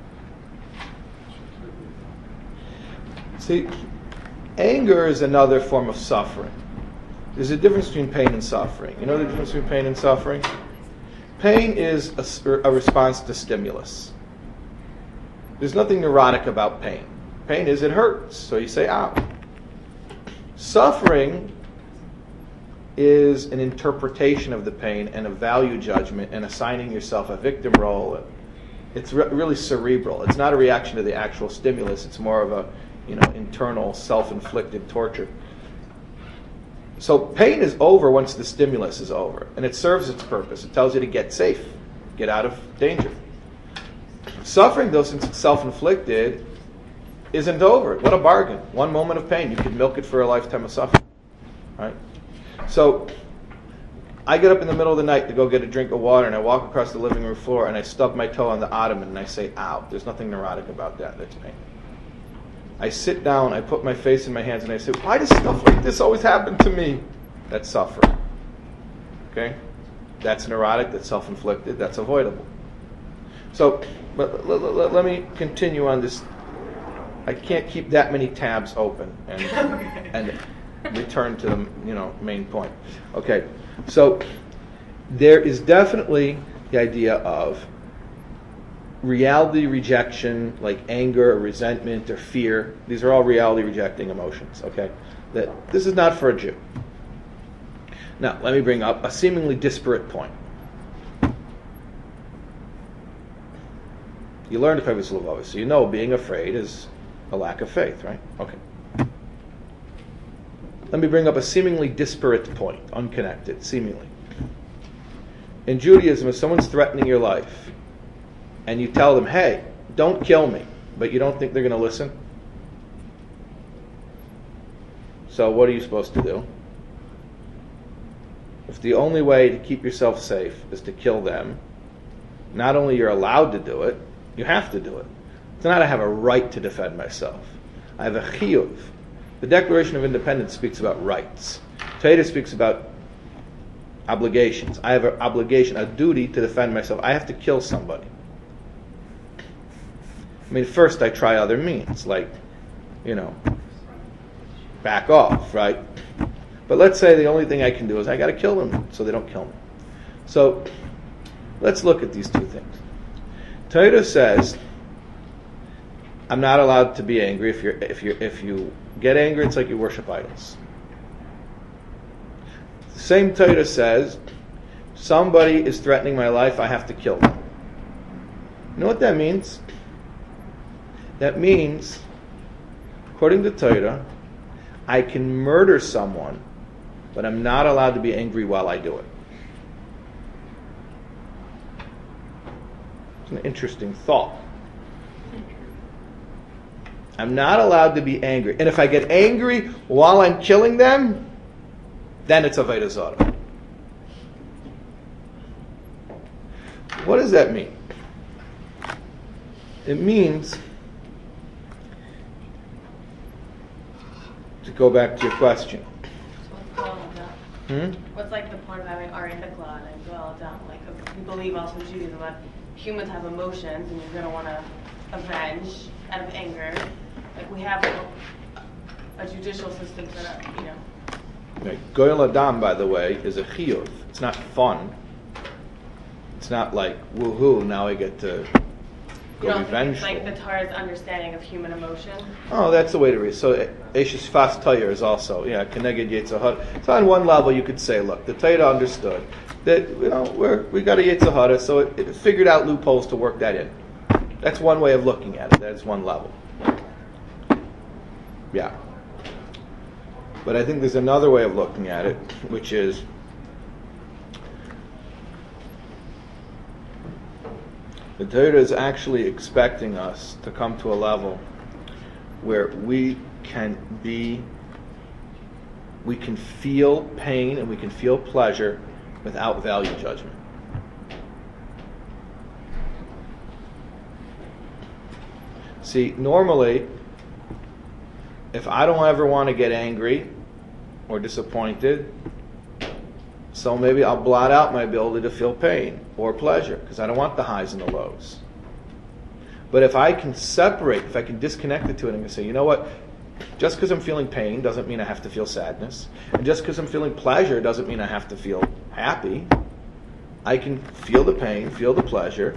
See, anger is another form of suffering. There's a difference between pain and suffering. You know the difference between pain and suffering? Pain is a, a response to stimulus. There's nothing neurotic about pain. Pain is it hurts, so you say, ow. Suffering is an interpretation of the pain and a value judgment and assigning yourself a victim role. It's re- really cerebral. It's not a reaction to the actual stimulus. It's more of a, you know, internal self-inflicted torture. So pain is over once the stimulus is over, and it serves its purpose. It tells you to get safe, get out of danger. Suffering, though, since it's self-inflicted, isn't over. What a bargain. One moment of pain, you could milk it for a lifetime of suffering. Right? So, I get up in the middle of the night to go get a drink of water, and I walk across the living room floor, and I stub my toe on the ottoman, and I say, ow. There's nothing neurotic about that. That's pain. I sit down, I put my face in my hands, and I say, why does stuff like this always happen to me? That's suffering. Okay? That's neurotic, that's self-inflicted, that's avoidable. So, let, let, let, let me continue on this. I can't keep that many tabs open. And, Okay. and return to the you know main point. Okay, so there is definitely the idea of reality rejection, like anger or resentment or fear. These are all reality rejecting emotions. Okay, that this is not for a Jew. Now, let me bring up a seemingly disparate point. You learned Pevus Levavos, so you know being afraid is a lack of faith, right? Okay. Let me bring up a seemingly disparate point, unconnected, seemingly. In Judaism, if someone's threatening your life, and you tell them, hey, don't kill me, but you don't think they're going to listen, so what are you supposed to do? If the only way to keep yourself safe is to kill them, not only you're allowed to do it, you have to do it. It's not I have a right to defend myself. I have a chiyuv. The Declaration of Independence speaks about rights. Torah speaks about obligations. I have an obligation, a duty to defend myself. I have to kill somebody. I mean, first I try other means, like, you know, back off, right? But let's say the only thing I can do is I got to kill them so they don't kill me. So let's look at these two things. Torah says I'm not allowed to be angry. If you're if you if you get angry, it's like you worship idols. The same Torah says somebody is threatening my life, I have to kill them. You know what that means? That means, according to Torah, I can murder someone, but I'm not allowed to be angry while I do it. It's an interesting thought. I'm not allowed to be angry. And if I get angry while I'm killing them, then it's Avodah Zarah. What does that mean? It means, to go back to your question. Hmm? What's like the point of having Ari Hikla and Joel Adam? Like, we believe also in Judaism that humans have emotions and you're going to want to avenge out of anger. Like, we have a, a judicial system set up, you know. Right. Goel Adam, by the way, is a chiyuv. It's not fun. It's not like, woohoo, now I get to go You don't be think it's vengeful. like the Torah's understanding of human emotion? Oh, that's the way to read. So, Eishes Fas Toyer is also, yeah, Keneged Yetzer Hara. So, on one level, you could say, look, the Torah understood that, you know, we're, we got a Yetzer Hara, so it, it figured out loopholes to work that in. That's one way of looking at it. That's one level. Yeah. But I think there's another way of looking at it, which is the Torah is actually expecting us to come to a level where we can be, we can feel pain and we can feel pleasure without value judgment. See, normally, if I don't ever want to get angry or disappointed, so maybe I'll blot out my ability to feel pain or pleasure because I don't want the highs and the lows. But if I can separate, if I can disconnect the two and I can say, you know what, just because I'm feeling pain doesn't mean I have to feel sadness. And just because I'm feeling pleasure doesn't mean I have to feel happy. I can feel the pain, feel the pleasure,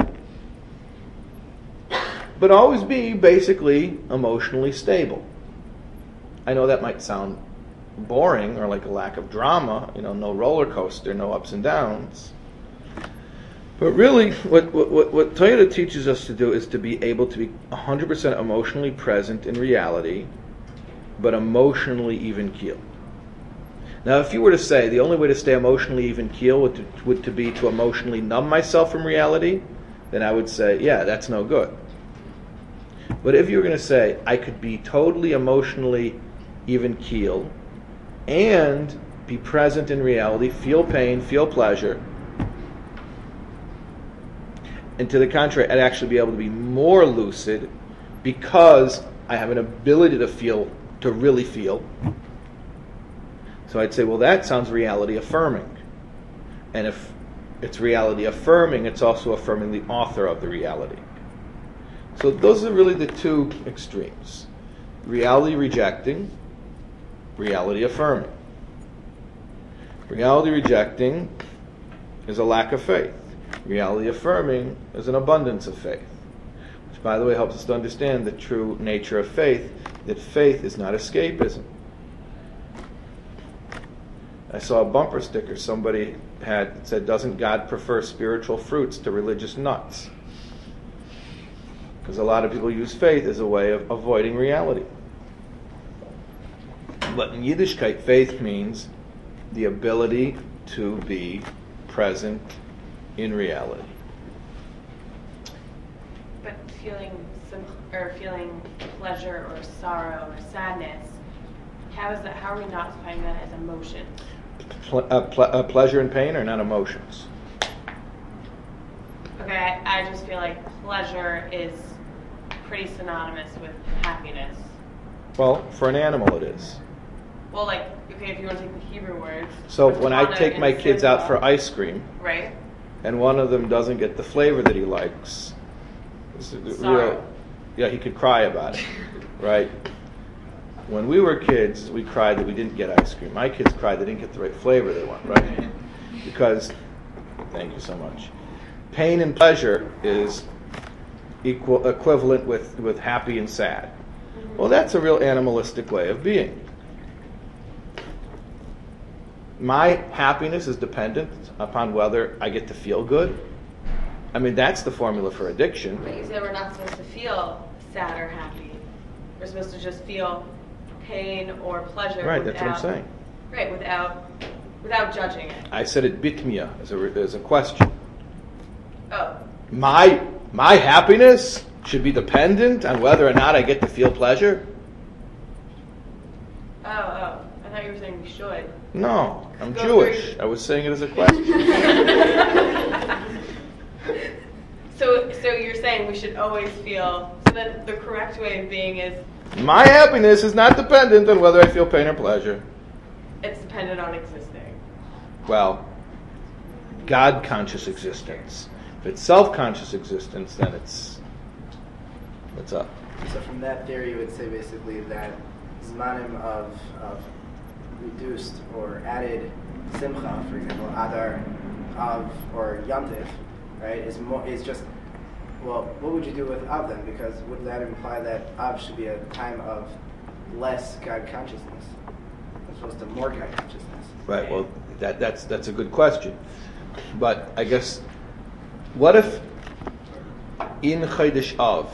but always be basically emotionally stable. I know that might sound boring or like a lack of drama, you know, no roller coaster, no ups and downs. But really, what what what Torah teaches us to do is to be able to be one hundred percent emotionally present in reality, but emotionally even keel. Now, if you were to say the only way to stay emotionally even keel would to, would to be to emotionally numb myself from reality, then I would say, yeah, that's no good. But if you were going to say, I could be totally emotionally even keel and be present in reality, feel pain, feel pleasure, and to the contrary, I'd actually be able to be more lucid because I have an ability to feel, to really feel. So I'd say, well, that sounds reality affirming. And if it's reality affirming, it's also affirming the author of the reality. So those are really the two extremes. Reality rejecting reality affirming. Reality rejecting is a lack of faith. Reality affirming is an abundance of faith. Which, by the way, helps us to understand the true nature of faith, that faith is not escapism. I saw a bumper sticker somebody had that said, "Doesn't God prefer spiritual fruits to religious nuts?" Because a lot of people use faith as a way of avoiding reality. But in Yiddishkeit, faith means the ability to be present in reality. But feeling some, or feeling pleasure or sorrow or sadness, how is that? How are we not defining that as emotions? Ple- uh, ple- uh, pleasure and pain are not emotions. Okay, I, I just feel like pleasure is pretty synonymous with happiness. Well, for an animal it is. Well, like, okay, if you want to take the Hebrew words. So with when I Hana take and my kids out Simcha, for ice cream, right? and one of them doesn't get the flavor that he likes, it's a real, Sorrow. yeah, he could cry about it, right? When we were kids, we cried that we didn't get ice cream. My kids cried they didn't get the right flavor they want, right? Because, thank you so much. Pain and pleasure is equal, equivalent with, with happy and sad. Well, that's a real animalistic way of being. My happiness is dependent upon whether I get to feel good. I mean, that's the formula for addiction. But you said we're not supposed to feel sad or happy. We're supposed to just feel pain or pleasure. Right, without, that's what I'm saying. Right, without without judging it. I said it bitmia as a, as a question. Oh, My my happiness should be dependent on whether or not I get to feel pleasure? oh, oh. I thought you were saying we should. No, I'm Go Jewish. through- I was saying it as a question. So, so you're saying we should always feel. So that the correct way of being is My happiness is not dependent on whether I feel pain or pleasure. it's dependent on existing. Well, God-conscious existence. If it's self-conscious existence, then it's what's up. So from that theory, you would say basically that zmanim of, of reduced or added simcha, for example, adar, av, or yantiv, right, is more is just, well, what would you do with av then? Because would that imply that av should be a time of less God consciousness, as opposed to more God consciousness? Right. Well, that that's that's a good question, but I guess what if in Chodesh Av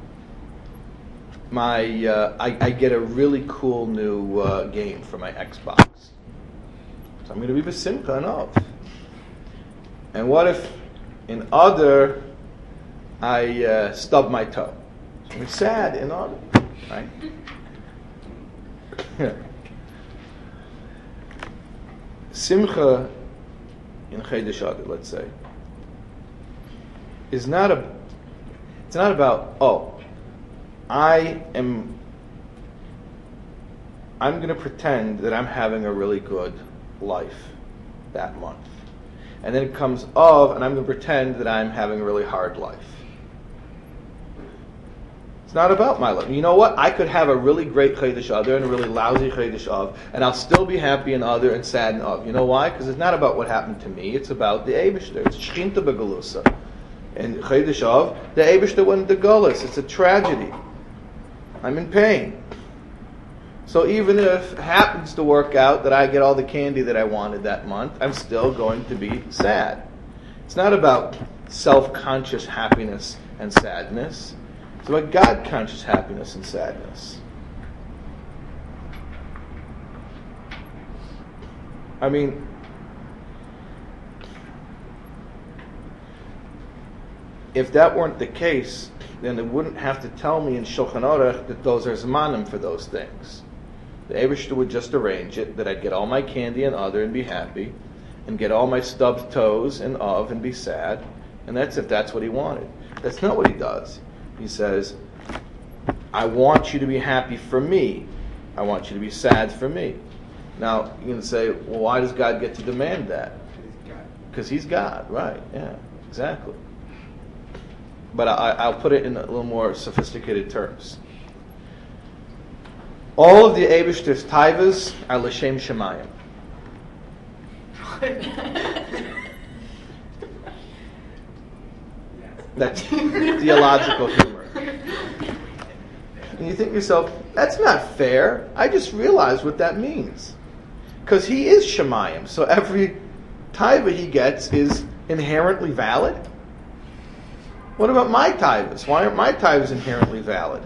my uh, I, I get a really cool new uh, game for my Xbox, so I'm going to be besimcha and Av. And what if in other I uh, stub my toe? So I'm sad in other, right? Simcha in Chodesh Adar, let's say, is not a. It's not about oh, I am. I'm going to pretend that I'm having a really good life that month, and then it comes of, and I'm going to pretend that I'm having a really hard life. It's not about my life. You know what? I could have a really great Chodesh Adar and a really lousy Chodesh Av, and I'll still be happy in Adar and sad in Av. You know why? Because it's not about what happened to me. It's about the Eibishter. It's Shchinta Begalusa. And Chodesh Av, the Eibishter went into Golus. It's a tragedy. I'm in pain. So even if it happens to work out that I get all the candy that I wanted that month, I'm still going to be sad. It's not about self-conscious happiness and sadness. It's about God-conscious happiness and sadness. I mean, if that weren't the case, then it wouldn't have to tell me in Shulchan Aruch that those are zmanim for those things. The Eibishter would just arrange it that I'd get all my candy and other and be happy, and get all my stubbed toes and of and be sad, and that's if that's what he wanted. That's not what he does. He says, I want you to be happy for me. I want you to be sad for me. Now, you can say, well, why does God get to demand that? Because he's God, right? Yeah, exactly. But I, I'll put it in a little more sophisticated terms. All of the Eibishter's taivas are l'shem shemayim. That's theological humor. And you think to yourself, that's not fair. I just realized what that means. Because he is shemayim, so every taiva he gets is inherently valid. What about my taivas? Why aren't my taivas inherently valid?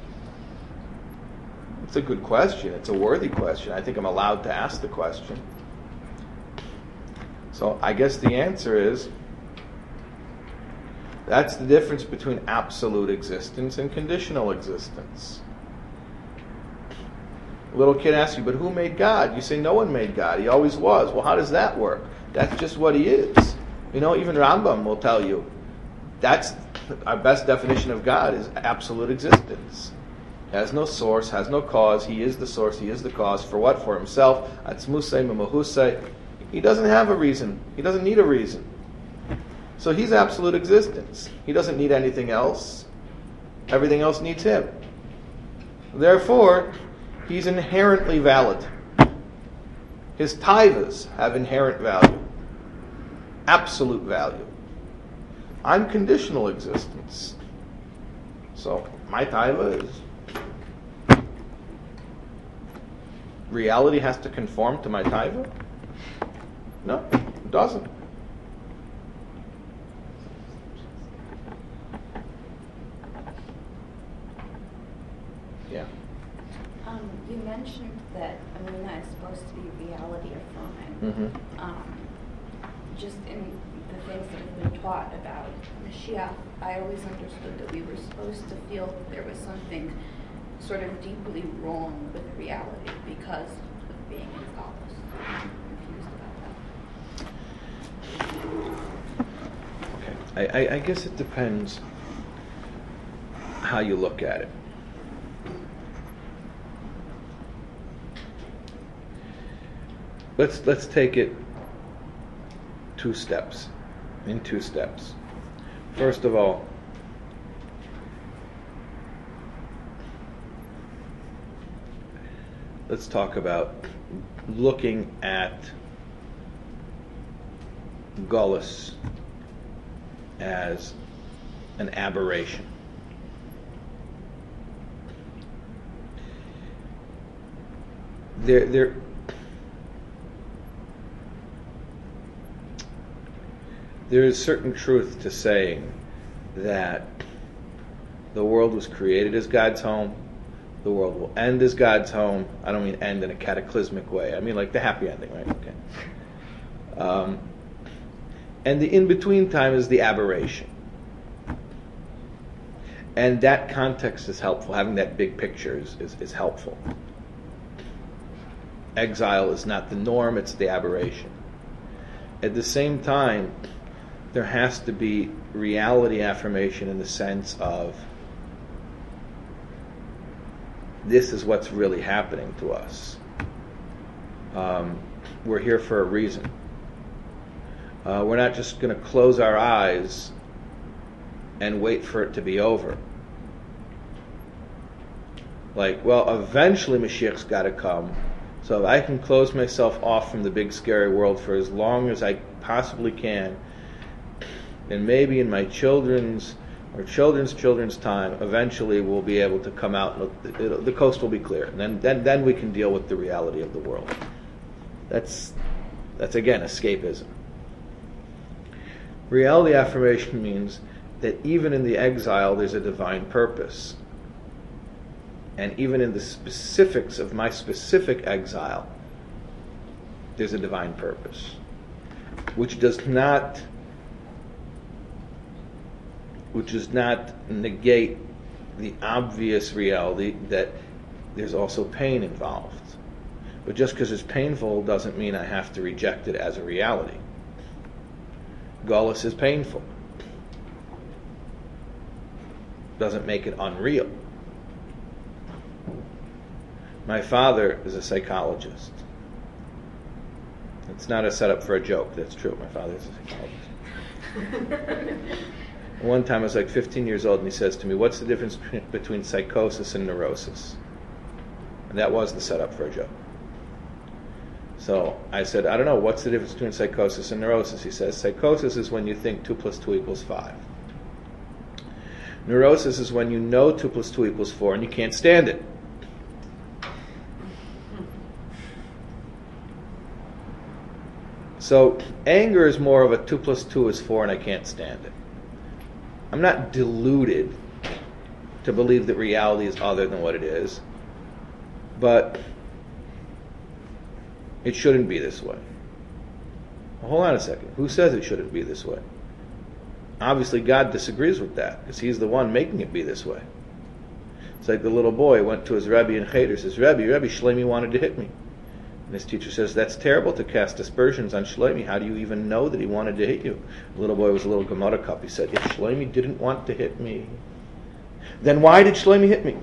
It's a good question. It's a worthy question. I think I'm allowed to ask the question. So I guess the answer is, that's the difference between absolute existence and conditional existence. A little kid asks you, but who made God? You say, no one made God. He always was. Well, how does that work? That's just what he is. You know, even Rambam will tell you, that's our best definition of God is absolute existence. Has no source, has no cause. He is the source, he is the cause. For what? For himself. Atzmusei memahusei. He doesn't have a reason. He doesn't need a reason. So he's absolute existence. He doesn't need anything else. Everything else needs him. Therefore, he's inherently valid. His taivas have inherent value. Absolute value. I'm conditional existence. So my taiva is... Reality has to conform to my taiva? No, it doesn't. Yeah. Um, you mentioned that Amina is supposed to be reality affirming. Mm-hmm. Um, just in the things that have been taught about Mashiach, I always understood that we were supposed to feel that there was something sort of deeply wrong with reality because of being in Galus. I'm confused about that. Okay. I, I, I guess it depends how you look at it. Let's let's take it two steps. In two steps. First of all, let's talk about looking at Gullus as an aberration. There, there, there is certain truth to saying that the world was created as God's home. The world will end as God's home. I don't mean end in a cataclysmic way. I mean like the happy ending, right? Okay. Um, and the in-between time is the aberration. And that context is helpful. Having that big picture is, is, is helpful. Exile is not the norm, it's the aberration. At the same time, there has to be reality affirmation in the sense of this is what's really happening to us. Um, we're here for a reason. Uh, we're not just going to close our eyes and wait for it to be over. Like, well, eventually Mashiach's got to come. So if I can close myself off from the big scary world for as long as I possibly can, and maybe in my children's or children's children's time, eventually we'll be able to come out and the, the coast will be clear. And then, then, then we can deal with the reality of the world. That's, that's again, escapism. Reality affirmation means that even in the exile there's a divine purpose. And even in the specifics of my specific exile, there's a divine purpose. Which does not which does not negate the obvious reality that there's also pain involved. But just because it's painful doesn't mean I have to reject it as a reality. Gullus is painful. Doesn't make it unreal. My father is a psychologist. It's not a setup for a joke, that's true. My father is a psychologist. One time I was like fifteen years old and he says to me, what's the difference between psychosis and neurosis? And that was the setup for a joke. So I said, I don't know, what's the difference between psychosis and neurosis? He says, psychosis is when you think two plus two equals five. Neurosis is when you know two plus two equals four and you can't stand it. So anger is more of a two plus two is four and I can't stand it. I'm not deluded to believe that reality is other than what it is, but it shouldn't be this way. Well, hold on a second. Who says it shouldn't be this way? Obviously God disagrees with that because he's the one making it be this way. It's like the little boy went to his Rebbe in Cheder, says, Rebbe, Rebbe, Shlomi wanted to hit me. And his teacher says, that's terrible to cast aspersions on Shlomi. How do you even know that he wanted to hit you? The little boy was a little Gemara cup. He said, if Shlomi didn't want to hit me, then why did Shlomi hit me?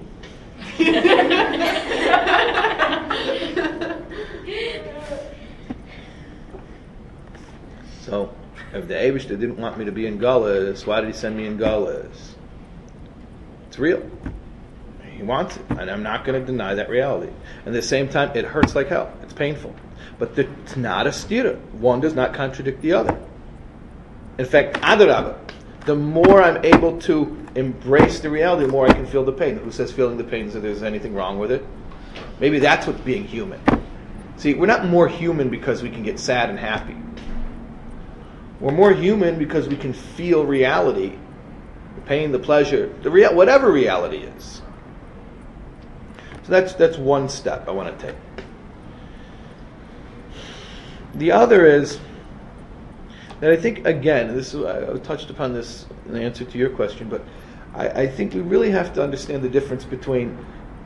So, if the Eibishter didn't want me to be in Gullus, why did he send me in Gullus? It's real. He wants it, and I'm not going to deny that reality. And at the same time, it hurts like hell. It's painful. But it's not a stira. One does not contradict the other. In fact, adarabah, the more I'm able to embrace the reality, the more I can feel the pain. Who says feeling the pain that there's anything wrong with it? Maybe that's what's being human. See, we're not more human because we can get sad and happy. We're more human because we can feel reality, the pain, the pleasure, the real, whatever reality is. So that's that's one step I want to take. The other is that I think, again, this I touched upon this in the answer to your question, but I, I think we really have to understand the difference between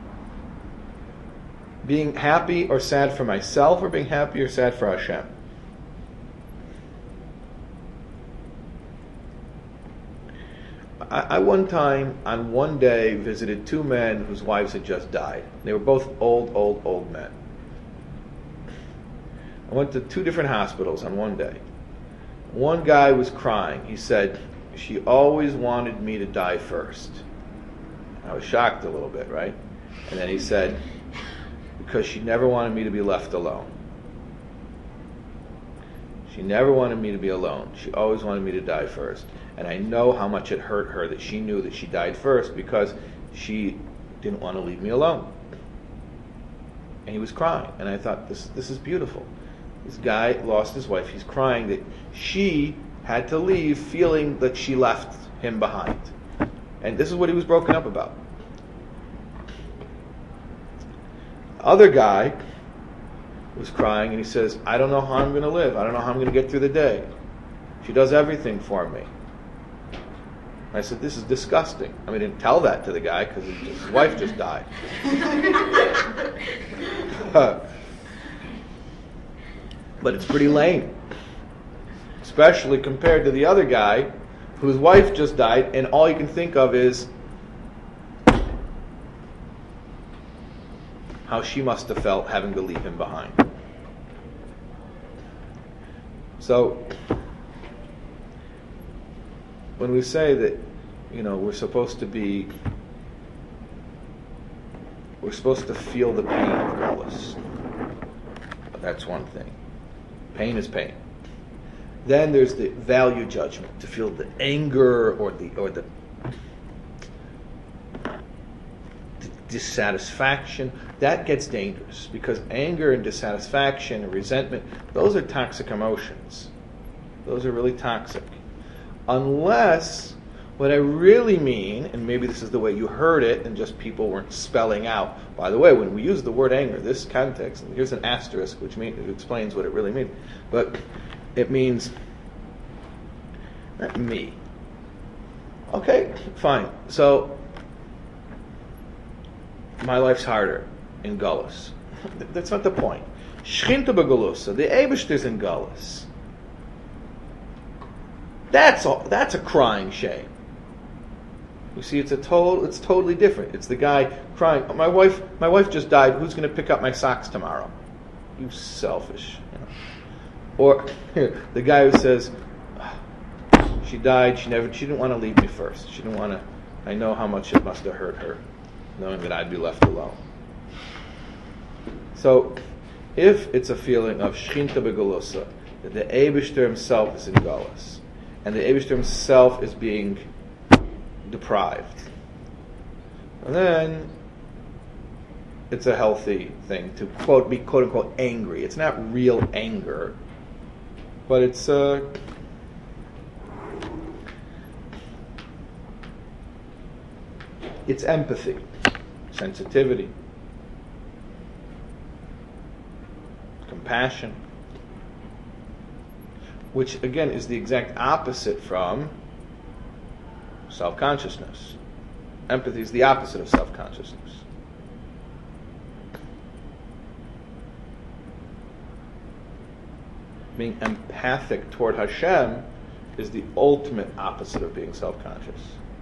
being happy or sad for myself or being happy or sad for Hashem. I one time, on one day, visited two men whose wives had just died. They were both old, old, old men. I went to two different hospitals on one day. One guy was crying. He said, she always wanted me to die first. I was shocked a little bit, right? And then he said, because she never wanted me to be left alone. She never wanted me to be alone. She always wanted me to die first. And I know how much it hurt her that she knew that she died first because she didn't want to leave me alone. And he was crying. And I thought, this this is beautiful. This guy lost his wife. He's crying that she had to leave feeling that she left him behind. And this is what he was broken up about. Other guy was crying and he says, I don't know how I'm going to live. I don't know how I'm going to get through the day. She does everything for me. I said, this is disgusting. I mean, I didn't tell that to the guy because his wife just died. But it's pretty lame. Especially compared to the other guy whose wife just died and all you can think of is how she must have felt having to leave him behind. So, when we say that, you know, we're supposed to be, we're supposed to feel the pain of Gullus. That's one thing. Pain is pain. Then there's the value judgment, to feel the anger or the or the dissatisfaction. That gets dangerous because anger and dissatisfaction and resentment, those are toxic emotions. Those are really toxic. Unless what I really mean, and maybe this is the way you heard it and just people weren't spelling out. By the way, when we use the word anger, this context, and here's an asterisk which means, it explains what it really means. But it means, not me. Okay, fine. So, my life's harder in Gullus. That's not the point. Shchinta b'Gulusa, the Eibishter's in Gullus. That's all, that's a crying shame. You see, it's a total. It's totally different. It's the guy crying. My wife, my wife just died. Who's going to pick up my socks tomorrow? You selfish. You know. Or the guy who says, she died. She never. She didn't want to leave me first. She didn't want to. I know how much it must have hurt her, knowing that I'd be left alone. So, if it's a feeling of Shchinta Begolosa, that the Eibishter himself is in Galus, and the Eibishter himself is being deprived, and then it's a healthy thing to quote be quote unquote angry. It's not real anger, but it's uh, it's empathy, sensitivity, compassion, which again is the exact opposite from self-consciousness. Empathy is the opposite of self-consciousness. Being empathic toward Hashem is the ultimate opposite of being self-conscious.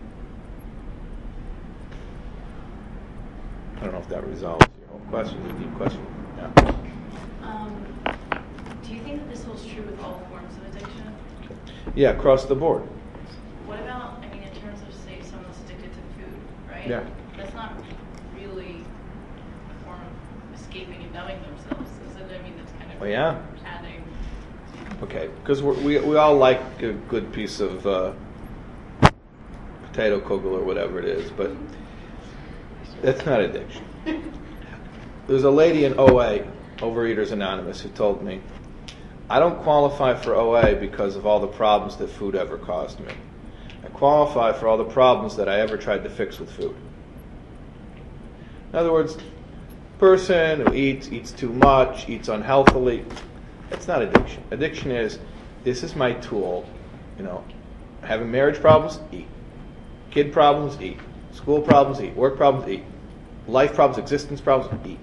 I don't know if that resolves your whole question. It's a deep question. Yeah. Um, do you think that this holds true with all forms of addiction? Yeah, across the board. What about, I mean, in terms of, say, someone's addicted to food, right? Yeah. That's not really a form of escaping and numbing themselves, is it? I mean, that's kind of Oh, yeah. adding. Okay, because we we all like a good piece of uh, potato kugel or whatever it is, but that's not addiction. There's a lady in O A, Overeaters Anonymous, who told me, I don't qualify for O A because of all the problems that food ever caused me. I qualify for all the problems that I ever tried to fix with food. In other words, person who eats, eats too much, eats unhealthily, that's not addiction. Addiction is, this is my tool, you know, having marriage problems, eat. Kid problems, eat. School problems, eat. Work problems, eat. Life problems, existence problems, eat.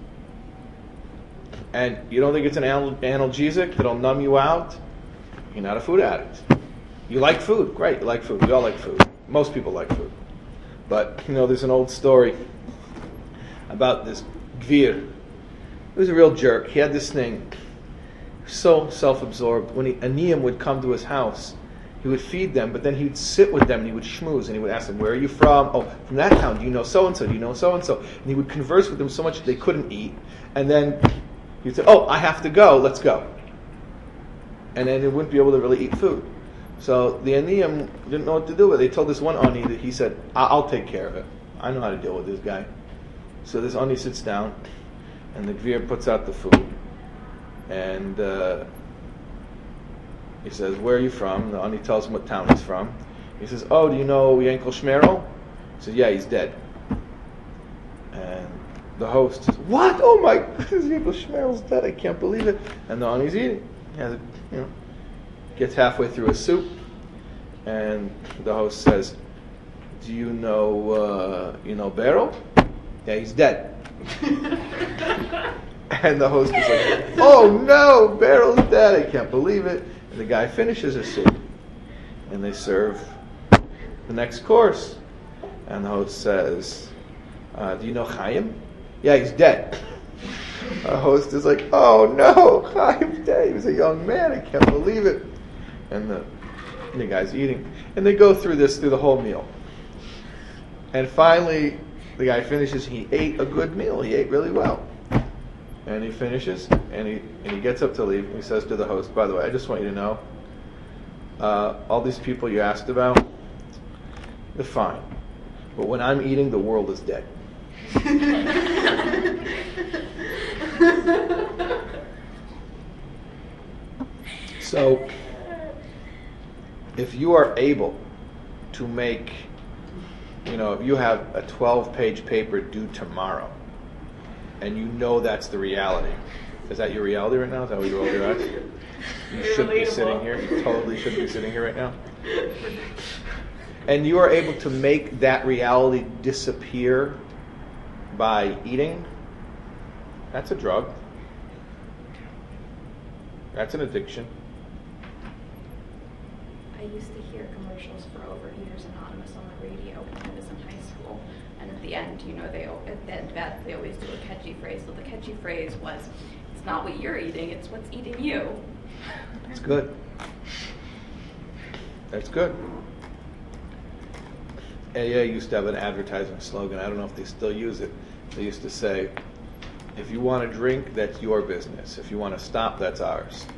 And you don't think it's an anal- analgesic that'll numb you out? You're not a food addict. You like food, great, you like food. We all like food. Most people like food. But, you know, there's an old story about this Gvir. He was a real jerk. He had this thing, so self-absorbed. When he, a Niyam would come to his house, he would feed them, but then he would sit with them and he would schmooze and he would ask them, where are you from? Oh, from that town. Do you know so-and-so? Do you know so-and-so? And he would converse with them so much that they couldn't eat. And then he'd say, oh, I have to go. Let's go. And then they wouldn't be able to really eat food. So the Aniyam didn't know what to do with it. They told this one Ani that he said, I'll take care of it. I know how to deal with this guy. So this Ani sits down and the Gvir puts out the food. And uh, he says, where are you from? The Ani tells him what town he's from. He says, oh, do you know Yankel Shmerel? He says, yeah, he's dead. And the host says, what? Oh my goodness, Yankel Shmerel's dead. I can't believe it. And the Ani's eating. He has a, you know, gets halfway through his soup. And the host says, do you know, uh, you know Beryl? Yeah, he's dead. And the host is like, oh no, Beryl's dead. I can't believe it. And the guy finishes his soup. And they serve the next course. And the host says, uh, do you know Chaim? Yeah, he's dead. The host is like, oh no, Chaim's dead. He was a young man. I can't believe it. And the, and the guy's eating. And they go through this through the whole meal. And finally, the guy finishes. He ate a good meal. He ate really well. And he finishes, and he and he gets up to leave. And he says to the host, by the way, I just want you to know, uh, all these people you asked about, they're fine. But when I'm eating, the world is dead. So, if you are able to make, you know, if you have a twelve-page paper due tomorrow, and you know that's the reality. Is that your reality right now? Is that what you roll your eyes? You should be sitting here. You totally should be sitting here right now. And you are able to make that reality disappear by eating. That's a drug. That's an addiction. I used to hear commercials for Overeaters Anonymous on the radio when I was in high school. And at the end, you know, they at the end of that, they always do a catchy phrase. So the catchy phrase was, it's not what you're eating, it's what's eating you. That's good. That's good. A A used to have an advertising slogan. I don't know if they still use it. They used to say, If you want to drink, that's your business. If you want to stop, that's ours.